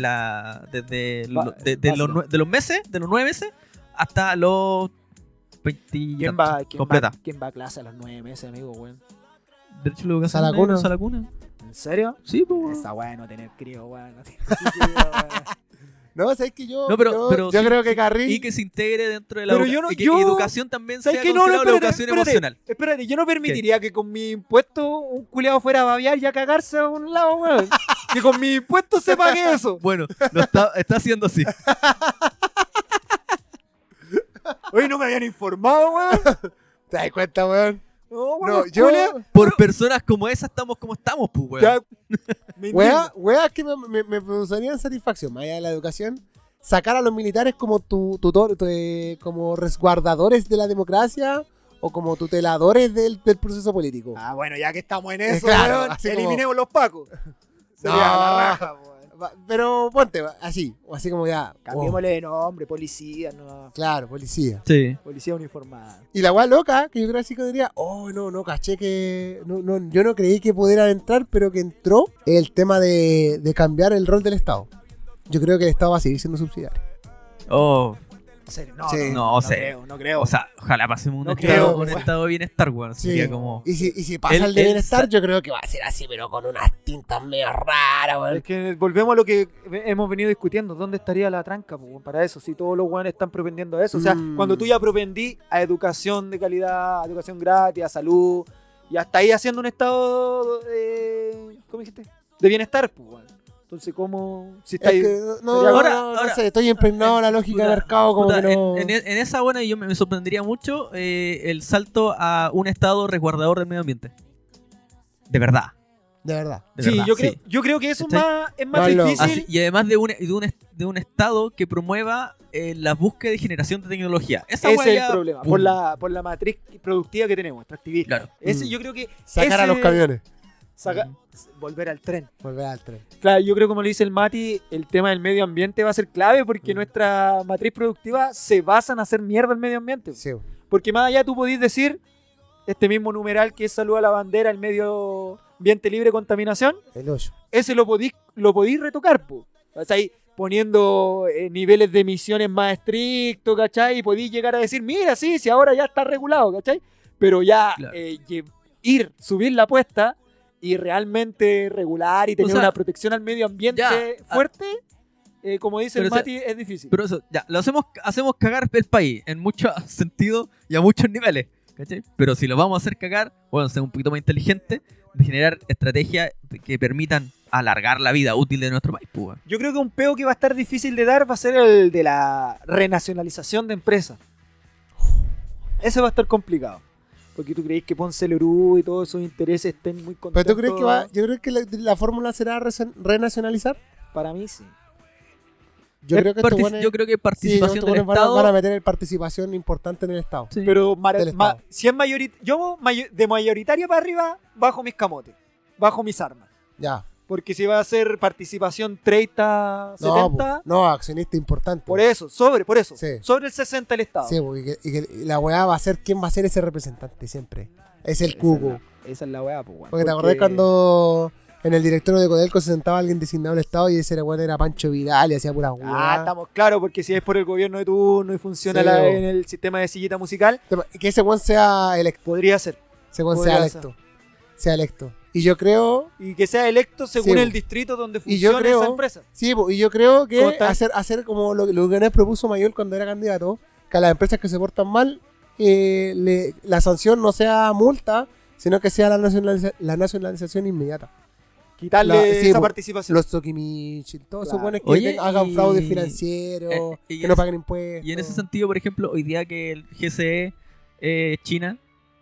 Speaker 3: los meses, de los 9 meses hasta los 20 y
Speaker 4: ¿Quién
Speaker 3: tantos. Completa.
Speaker 4: ¿Quién va a clase a los 9 meses, amigo, weón?
Speaker 3: Derecho a la educación.
Speaker 5: ¿Sala cuna?
Speaker 3: ¿Sala cuna?
Speaker 4: ¿En serio?
Speaker 3: Sí, pues. bueno.
Speaker 4: Esa weá no tener crío, weón. No tiene sentido, weón.
Speaker 5: No, ¿sabes que yo...
Speaker 3: No, pero
Speaker 5: yo
Speaker 3: sí,
Speaker 5: creo que Carril...
Speaker 3: Y que se integre dentro de la
Speaker 4: Pero yo no-
Speaker 3: y que
Speaker 4: yo-
Speaker 3: educación también sea
Speaker 4: ¿Sabes qué?
Speaker 3: considerado la educación emocional.
Speaker 4: Espérate, yo no permitiría que con mi impuesto un culiado fuera a babear y a cagarse a un lado, weón. Que con mi impuesto se pague eso.
Speaker 3: Bueno, está haciendo así.
Speaker 4: Oye, no me habían informado, weón.
Speaker 5: ¿Te das cuenta, weón?
Speaker 4: No,
Speaker 5: No,
Speaker 4: weón,
Speaker 5: yo...
Speaker 4: culiao.
Speaker 3: Por personas como esa estamos como estamos, pues, weón.
Speaker 4: Ya, me indigno.
Speaker 5: Weas que me producirían satisfacción, más allá de la educación, sacar a los militares como como resguardadores de la democracia o como tuteladores del proceso político.
Speaker 4: Ah, bueno, ya que estamos en eso,
Speaker 5: Claro,
Speaker 4: weón,
Speaker 5: así como-
Speaker 4: eliminemos los pacos. Sería
Speaker 5: No.
Speaker 4: la raja, weón.
Speaker 5: Pero ponte, así, o así como ya.
Speaker 4: Cambiémosle de nombre, policía, no.
Speaker 5: Claro, policía.
Speaker 3: Sí.
Speaker 4: Policía uniformada.
Speaker 5: Y la weá loca, que yo creo así que diría, no, caché que. Yo no creí que pudiera entrar, pero que entró el tema de cambiar el rol del Estado. Yo creo que el Estado va a seguir siendo subsidiario.
Speaker 3: Oh,
Speaker 4: ¿En serio?
Speaker 5: Sí.
Speaker 3: No sé.
Speaker 4: creo, no creo.
Speaker 3: o sea, ojalá pasemos
Speaker 4: No
Speaker 3: un
Speaker 4: creo,
Speaker 3: estado de bienestar, weón.
Speaker 5: Sí.
Speaker 3: Sería como...
Speaker 5: Y si pasa
Speaker 3: Él-
Speaker 5: el de
Speaker 3: él
Speaker 5: bienestar, yo creo que va a ser así, pero con unas tintas medio raras, weón.
Speaker 4: es que volvemos a lo que hemos venido discutiendo. ¿Dónde estaría la tranca, po, para eso? Si todos los weones están propendiendo a eso. O sea, cuando tú ya propendí a educación de calidad, a educación gratis, a salud, y hasta ahí haciendo un estado ¿cómo dijiste? De bienestar, pues, weón. Entonces, ¿cómo? Si está
Speaker 5: Es
Speaker 4: ahí.
Speaker 5: que, no
Speaker 3: Ahora-
Speaker 5: sé, estoy impregnado de la lógica de
Speaker 3: Puta,
Speaker 5: mercado como
Speaker 3: puta,
Speaker 5: que no...
Speaker 3: en esa buena yo me sorprendería mucho el salto a un estado resguardador del medio ambiente. De verdad.
Speaker 5: De verdad.
Speaker 3: De
Speaker 4: Sí,
Speaker 3: verdad,
Speaker 4: yo creo que eso
Speaker 3: ¿Cachai?
Speaker 4: es más
Speaker 5: Más loco.
Speaker 4: difícil.
Speaker 3: Así, y además de un estado que promueva la búsqueda y generación de tecnología. Esa
Speaker 4: Ese
Speaker 3: weá
Speaker 4: es
Speaker 3: ya,
Speaker 4: el problema.
Speaker 3: pum.
Speaker 4: Por la matriz productiva que tenemos, extractivista.
Speaker 3: Claro.
Speaker 4: Ese, yo creo que.
Speaker 5: Sacar a
Speaker 4: ese-
Speaker 5: los camiones.
Speaker 4: Volver al tren.
Speaker 5: Volver al tren.
Speaker 4: Claro, yo creo, como le dice el Mati, el tema del medio ambiente va a ser clave porque nuestra matriz productiva se basa en hacer mierda al medio ambiente.
Speaker 5: Sí.
Speaker 4: Porque más allá tú podís decir este mismo numeral que es salud a la bandera, el medio ambiente libre de contaminación,
Speaker 5: El hoyo.
Speaker 4: ese lo podís retocar, po. O sea, ahí poniendo niveles de emisiones más estrictos, ¿cachai? Y podís llegar a decir, mira, sí, si ahora ya está regulado, ¿cachai? Pero ya
Speaker 3: Claro.
Speaker 4: subir la apuesta y realmente regular y tener
Speaker 3: sea,
Speaker 4: una protección al medio ambiente
Speaker 3: ya,
Speaker 4: fuerte, como dice el
Speaker 3: pero
Speaker 4: Mati, es difícil.
Speaker 3: Pero eso, ya, lo hacemos cagar el país en muchos sentidos y a muchos niveles. ¿Cachai? Pero si lo vamos a hacer cagar, bueno, ser un poquito más inteligente, de generar estrategias que permitan alargar la vida útil de nuestro país, pues, weón.
Speaker 4: Yo creo que un peo que va a estar difícil de dar va a ser el de la renacionalización de empresas. Ese va a estar complicado. Porque tú creéis que Ponce Lerú y todos esos intereses estén muy contentos.
Speaker 5: ¿Pero tú crees que yo creo que la fórmula será renacionalizar?
Speaker 4: Para mí sí.
Speaker 5: Yo creo que estos buenos-
Speaker 3: Yo creo que
Speaker 5: sí,
Speaker 3: participación
Speaker 5: estos
Speaker 3: del
Speaker 5: buenos
Speaker 3: Estado...
Speaker 5: van a meter participación importante en el Estado.
Speaker 3: Sí.
Speaker 4: Pero
Speaker 5: Del Estado.
Speaker 4: si es de mayoritaria para arriba, bajo mis camotes. Bajo mis armas.
Speaker 5: Ya.
Speaker 4: Porque si va a ser participación 30,
Speaker 5: No,
Speaker 4: 70,
Speaker 5: no, accionista importante.
Speaker 4: por eso.
Speaker 5: Sí.
Speaker 4: Sobre el 60 el Estado.
Speaker 5: Sí, y que la weá va a ser quién va a ser ese representante siempre. Es el cuco.
Speaker 4: Esa es la weá, pues, weón.
Speaker 5: Porque te acordás cuando en el directorio de Codelco se sentaba alguien designado al Estado y ese weón era Pancho Vidal y hacía puras weá.
Speaker 4: Ah, estamos claros, porque si es por el gobierno de turno y funciona
Speaker 5: Sí,
Speaker 4: en el sistema de sillita musical,
Speaker 5: Que ese weón sea electo.
Speaker 4: podría ser.
Speaker 5: Ese weón
Speaker 4: Podría
Speaker 5: sea electo. Sea electo. Y yo creo.
Speaker 4: Y que sea electo según
Speaker 5: Sí,
Speaker 4: el distrito donde
Speaker 5: y yo
Speaker 4: funcione
Speaker 5: creo-
Speaker 4: esa empresa.
Speaker 5: Sí, y yo creo que
Speaker 4: Consta-
Speaker 5: hacer como lo que nos propuso Mayol cuando era candidato, que a las empresas que se portan mal, la sanción no sea multa, sino que sea la nacionalización inmediata.
Speaker 4: Quitarle
Speaker 5: sí,
Speaker 4: esa
Speaker 5: po,
Speaker 4: participación.
Speaker 5: Los Toquimich, todos esos
Speaker 4: Claro.
Speaker 5: buenos que
Speaker 3: Oye,
Speaker 5: hagan fraude
Speaker 3: y-
Speaker 5: financiero,
Speaker 3: y
Speaker 5: que
Speaker 3: en
Speaker 5: no
Speaker 3: ese-
Speaker 5: paguen impuestos.
Speaker 3: Y en ese sentido, por ejemplo, hoy día que el GCE China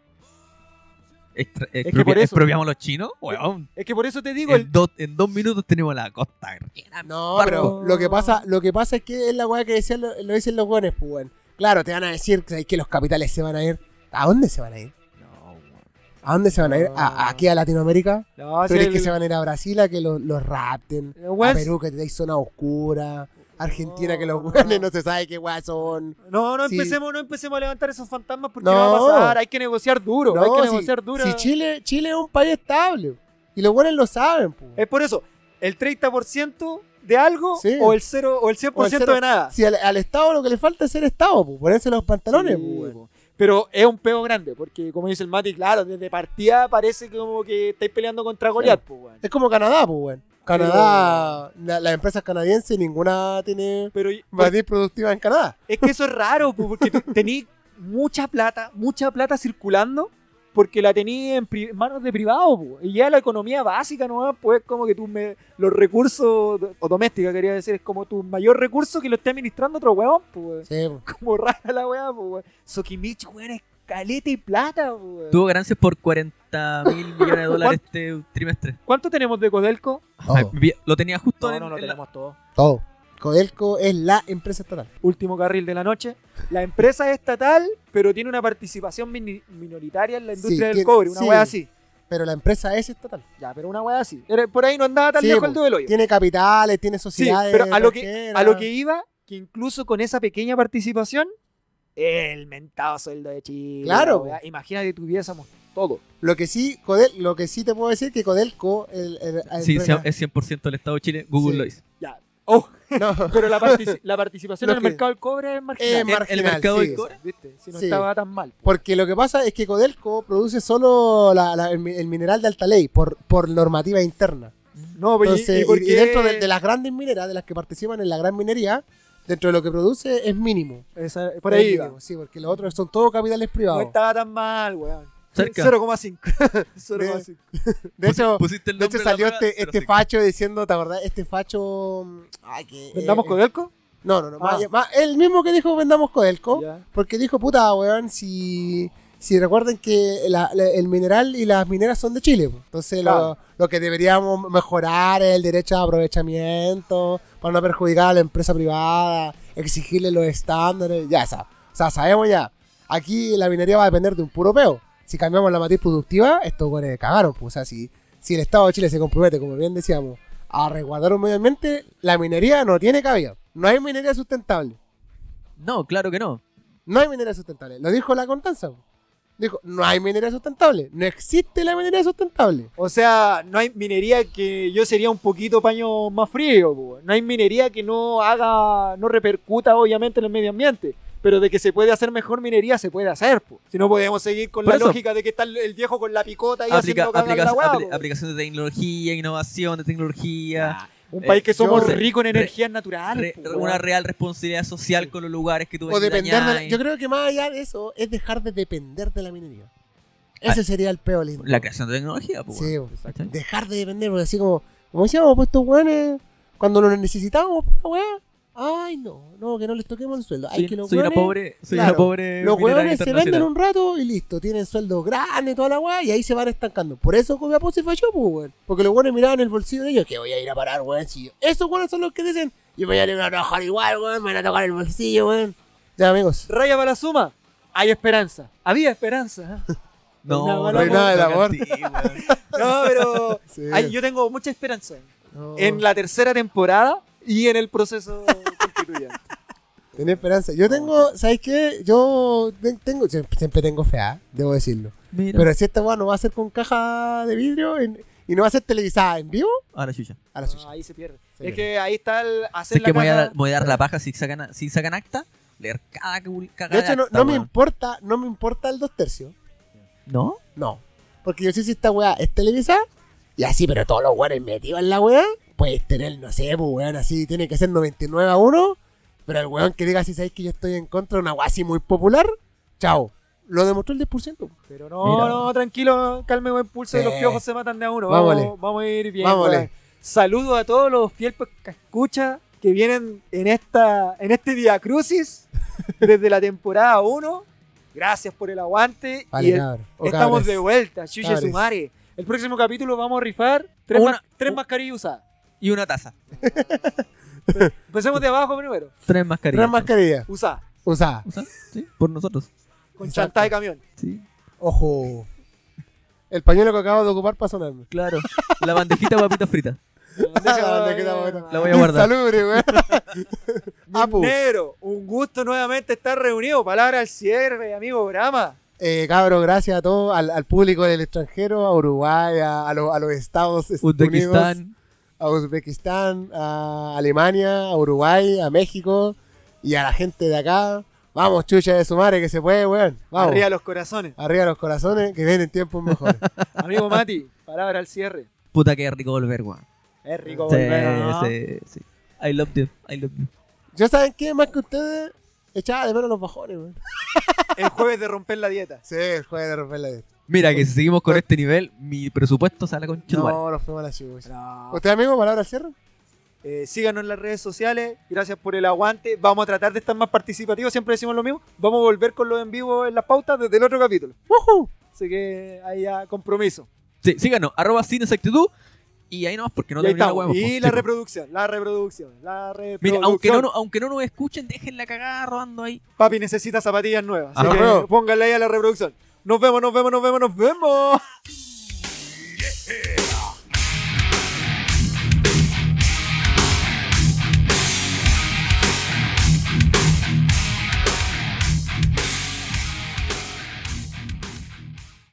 Speaker 4: que por eso-
Speaker 3: expropiamos los chinos, weón.
Speaker 4: Es que por eso te digo,
Speaker 3: En 2 minutos tenemos la costa llena.
Speaker 5: No,
Speaker 3: barco.
Speaker 5: pero lo que pasa es que es la weá que decían, lo dicen los buenos, pues weón. Claro, te van a decir que los capitales se van a ir. ¿A dónde se van a ir? ¿A dónde se van a ir? ¿Aquí a Latinoamérica?
Speaker 4: no,
Speaker 5: ¿Tú
Speaker 4: si
Speaker 5: crees
Speaker 4: el-
Speaker 5: que se van a ir a Brasil a que los rapten?
Speaker 4: weón,
Speaker 5: A Perú que te dais zona oscura. Argentina que los weones no se sabe qué weá son.
Speaker 4: no
Speaker 5: Sí.
Speaker 4: empecemos a levantar esos fantasmas porque
Speaker 5: No.
Speaker 4: no va a pasar. Hay que negociar duro. hay que negociar duro.
Speaker 5: Si Chile es un país estable. Y los buenos lo saben, pues.
Speaker 4: Es por eso, el 30% de algo
Speaker 5: Sí.
Speaker 4: o el 0 o el 100% de nada.
Speaker 5: Si al Estado lo que le falta es ser Estado, pues. Ponerse los pantalones,
Speaker 4: Sí,
Speaker 5: pues.
Speaker 4: po. Pero es un peo grande, porque como dice el Mati, claro, desde partida parece como que estáis peleando contra Goliat, pues, weón.
Speaker 5: Es como Canadá, pues, weón. Canadá, las empresas canadienses, ninguna tiene
Speaker 4: Pero
Speaker 5: matriz productiva en Canadá.
Speaker 4: es que eso es raro, po, porque tenéis mucha plata circulando, porque la tenéis en manos de privado, po. Y ya la economía básica, ¿no? Pues como que los recursos, o doméstica quería decir, es como tu mayor recurso que lo esté administrando otro huevón, pues.
Speaker 5: Sí, pues.
Speaker 4: Como rara la weá, pues, weón. Sokimich, weón, es caleta y plata, pues, weón.
Speaker 3: Tuvo ganancias por 40.000 millones de dólares este trimestre.
Speaker 4: ¿Cuánto tenemos de Codelco?
Speaker 5: Todo.
Speaker 3: Lo tenía justo
Speaker 4: No,
Speaker 3: en,
Speaker 4: no,
Speaker 3: en la-
Speaker 4: tenemos todo.
Speaker 5: Todo. Codelco es la empresa estatal.
Speaker 4: Último carril de la noche. La empresa es estatal, pero tiene una participación minoritaria en la industria del
Speaker 5: tiene-
Speaker 4: cobre, una
Speaker 5: sí.
Speaker 4: wea así.
Speaker 5: Pero la empresa es estatal.
Speaker 4: Ya, pero una wea así. Por ahí no andaba tan
Speaker 5: Sí,
Speaker 4: lejos
Speaker 5: po.
Speaker 4: el dedo del hoyo.
Speaker 5: Tiene capitales, tiene
Speaker 4: Sí,
Speaker 5: sociedades.
Speaker 4: pero a lo que
Speaker 5: extranjeras.
Speaker 4: iba, que incluso con esa pequeña participación, el mentado sueldo de Chile.
Speaker 5: Claro,
Speaker 4: la wea. Imagínate tuviésemos todo.
Speaker 5: Lo que sí te puedo decir que Codelco.
Speaker 3: Sí, es 100% del Estado de Chile. Google
Speaker 5: Sí.
Speaker 3: lo dice.
Speaker 4: Ya. Oh,
Speaker 5: No,
Speaker 4: pero la participación
Speaker 5: Lo
Speaker 4: en el
Speaker 5: que-
Speaker 4: mercado del cobre es marginal.
Speaker 5: es
Speaker 3: el
Speaker 5: marginal.
Speaker 3: mercado
Speaker 5: sí.
Speaker 3: del cobre.
Speaker 4: ¿Viste? Si no
Speaker 5: Sí.
Speaker 4: estaba tan mal.
Speaker 5: Porque lo que pasa es que Codelco produce solo el mineral de alta ley por normativa interna.
Speaker 4: No, pero
Speaker 5: Entonces,
Speaker 4: ¿y por
Speaker 5: y
Speaker 4: qué?
Speaker 5: dentro de las grandes mineras, de las que participan en la gran minería, dentro de lo que produce es mínimo.
Speaker 4: Por
Speaker 5: Es
Speaker 4: ahí
Speaker 5: mínimo,
Speaker 4: iba.
Speaker 5: sí, porque los otros son todos capitales
Speaker 4: No
Speaker 5: privados.
Speaker 4: estaba tan mal, weón.
Speaker 3: Cerca.
Speaker 4: 0,5. 0,5.
Speaker 5: De hecho,
Speaker 3: Pusiste el
Speaker 5: de hecho
Speaker 3: nombre de la
Speaker 5: salió
Speaker 3: prueba,
Speaker 5: este
Speaker 3: pero sí.
Speaker 5: facho diciendo, ¿te acordás? Este facho... Ay, que,
Speaker 4: ¿Vendamos Codelco?
Speaker 5: No,
Speaker 4: Ah.
Speaker 5: el mismo que dijo vendamos Codelco,
Speaker 4: Ya.
Speaker 5: porque dijo, puta, weón, si recuerden que el mineral y las mineras son de Chile, po. Entonces
Speaker 4: Claro.
Speaker 5: lo que deberíamos mejorar es el derecho de aprovechamiento para no perjudicar a la empresa privada, exigirle los estándares, ya está. O sea, sabemos ya, aquí la minería va a depender de un puro peo. Si cambiamos la matriz productiva, estos güeyes cagaron, pues. O sea, si el Estado de Chile se compromete, como bien decíamos, a resguardar un medio ambiente, la minería no tiene cabida. No hay minería sustentable.
Speaker 3: No, claro que no.
Speaker 5: No hay minería sustentable. Lo dijo la Constanza. Dijo, no hay minería sustentable. No existe la minería sustentable.
Speaker 4: O sea, no hay minería que yo sería un poquito paño más frío, po. No hay minería que no repercuta obviamente en el medio ambiente. Pero de que se puede hacer mejor minería, se puede hacer, po. Si no podemos seguir con
Speaker 3: Por
Speaker 4: la
Speaker 3: eso.
Speaker 4: lógica de que está el viejo con la picota y haciendo cagar la weá, po.
Speaker 3: Aplicación de tecnología, innovación de tecnología.
Speaker 4: Un país que somos
Speaker 5: yo-
Speaker 4: ricos en energías naturales, po, weón.
Speaker 3: Una real responsabilidad social con los lugares que tú
Speaker 5: O depender de
Speaker 3: dañás.
Speaker 5: yo creo que más allá de eso es dejar de depender de la minería. Ese sería el peor lindo.
Speaker 3: La creación de tecnología, pues.
Speaker 5: Sí,
Speaker 3: bueno. ¿Cachai?
Speaker 5: dejar de depender, porque así como decíamos, pues estos weones, cuando los necesitamos, pues, weá, ay no, que no les toquemos el sueldo. Ay, que los
Speaker 3: Soy una
Speaker 5: weones-
Speaker 3: pobre,
Speaker 5: claro,
Speaker 3: una pobre
Speaker 5: los
Speaker 3: minera
Speaker 5: weones se venden
Speaker 3: internacional.
Speaker 5: un rato y listo, tienen sueldos grandes, toda la weá, y ahí se van estancando. Por eso Copiapó se falló, pues, weón. Porque los weones miraban el bolsillo de ellos, que voy a ir a parar, weón. Si esos weones son los que dicen, yo me voy a ir a trabajar igual, weón, me van a tocar el bolsillo, weón. Ya, amigos.
Speaker 4: Raya para la suma, hay esperanza. Había esperanza. ¿eh?
Speaker 3: No,
Speaker 5: Reinaba el amor.
Speaker 3: sí, weón.
Speaker 4: No, pero
Speaker 5: Sí.
Speaker 4: yo tengo mucha esperanza
Speaker 5: No.
Speaker 4: en la tercera temporada y en el proceso constituyente.
Speaker 5: Tenía esperanza. Yo tengo, ¿sabes qué? Yo tengo, siempre tengo fe, debo decirlo.
Speaker 3: Mira.
Speaker 5: Pero si esta weá no va a ser con caja de vidrio y no va a ser televisada en vivo,
Speaker 3: Ahora chucha.
Speaker 5: a la suya.
Speaker 4: Ahí se pierde.
Speaker 5: Se
Speaker 4: Es
Speaker 5: pierde.
Speaker 4: que ahí está el hacer
Speaker 3: Sé que
Speaker 4: la caja.
Speaker 3: voy a dar la paja si sacan acta, leer cada cagada
Speaker 5: De hecho, no
Speaker 3: acta,
Speaker 5: me
Speaker 3: weón.
Speaker 5: importa el 2/3.
Speaker 3: ¿No?
Speaker 5: No. Porque yo sé si esta weá es televisada, y así, pero todos los weones metidos en la weá, puedes tener, no sé, pues weón, así, tiene que ser 99-1, pero el weón que diga si sabéis que yo estoy en contra de una weá así muy popular, chao. Lo demostró el 10%.
Speaker 4: Pero no,
Speaker 3: Mira.
Speaker 4: no, tranquilo, calme buen pulso,
Speaker 5: Sí.
Speaker 4: los piojos se matan de a uno.
Speaker 5: Vámonos.
Speaker 4: Vamos a ir bien.
Speaker 5: Vámonos.
Speaker 4: weón. Saludo a todos los fieles que escucha que vienen en este Via Crucis desde la temporada 1. Gracias por el aguante.
Speaker 5: Vale,
Speaker 4: y
Speaker 5: cabrón. O
Speaker 4: estamos
Speaker 5: cabres.
Speaker 4: de vuelta, Chuche
Speaker 5: Cabres.
Speaker 4: Sumare. El próximo capítulo vamos a rifar tres mascarillas usadas.
Speaker 3: Y una taza.
Speaker 4: Empecemos de abajo primero.
Speaker 3: 3 mascarillas.
Speaker 5: 3 mascarillas.
Speaker 4: Usadas.
Speaker 5: Usada.
Speaker 3: O sea, sí, por nosotros.
Speaker 4: Con
Speaker 5: Exacto.
Speaker 4: chantada de camión.
Speaker 3: Sí,
Speaker 5: Ojo. El pañuelo que acabo de ocupar para sonarme.
Speaker 3: claro. La bandejita de papitas fritas. La voy a guardar.
Speaker 5: Insalubre, weón. Apu.
Speaker 4: Negro, un gusto nuevamente estar reunido. Palabra al cierre, amigo Brahma.
Speaker 5: Cabros, gracias a todos, al público del extranjero, a Uruguay, a los Estados Unidos,
Speaker 3: Uzbekistán.
Speaker 5: a Uzbekistán, a Alemania, a Uruguay, a México y a la gente de acá. Vamos, chucha de su madre, que se puede, weón. Vamos.
Speaker 4: Arriba los corazones.
Speaker 5: Arriba los corazones, que vienen tiempos mejores.
Speaker 4: Amigo Mati, palabra al cierre.
Speaker 3: Puta que rico volver, weón.
Speaker 4: Es rico
Speaker 3: Sí,
Speaker 4: volver, ¿no?
Speaker 3: sí. I love you.
Speaker 5: Yo, ¿saben qué? Más que ustedes, echaba de menos los bajones, weón.
Speaker 4: El jueves de romper la dieta.
Speaker 5: Sí, el jueves de romper la dieta.
Speaker 3: Mira, que si seguimos con este nivel, mi presupuesto sale con chuval.
Speaker 5: No, nos fuimos a la chucha.
Speaker 4: No.
Speaker 5: ¿Usted, amigo, palabra al cierre?
Speaker 4: Síganos en las redes sociales. Gracias por el aguante. Vamos a tratar de estar más participativos. Siempre decimos lo mismo. Vamos a volver con los en vivo en las pautas desde el otro capítulo.
Speaker 5: ¡Woohoo!
Speaker 4: Así que ahí ya compromiso.
Speaker 3: Sí, síganos, @cinesactitud Y ahí no, porque no
Speaker 4: Y ahí
Speaker 3: termina la
Speaker 4: estamos.
Speaker 3: hueá.
Speaker 4: Y la reproducción, la reproducción, la reproducción.
Speaker 3: Mira, aunque no nos escuchen, dejen la cagada rodando ahí.
Speaker 4: Papi necesita zapatillas nuevas. Así
Speaker 5: Ajá.
Speaker 4: que pónganle ahí a la reproducción. Nos vemos, nos vemos, nos vemos, nos vemos.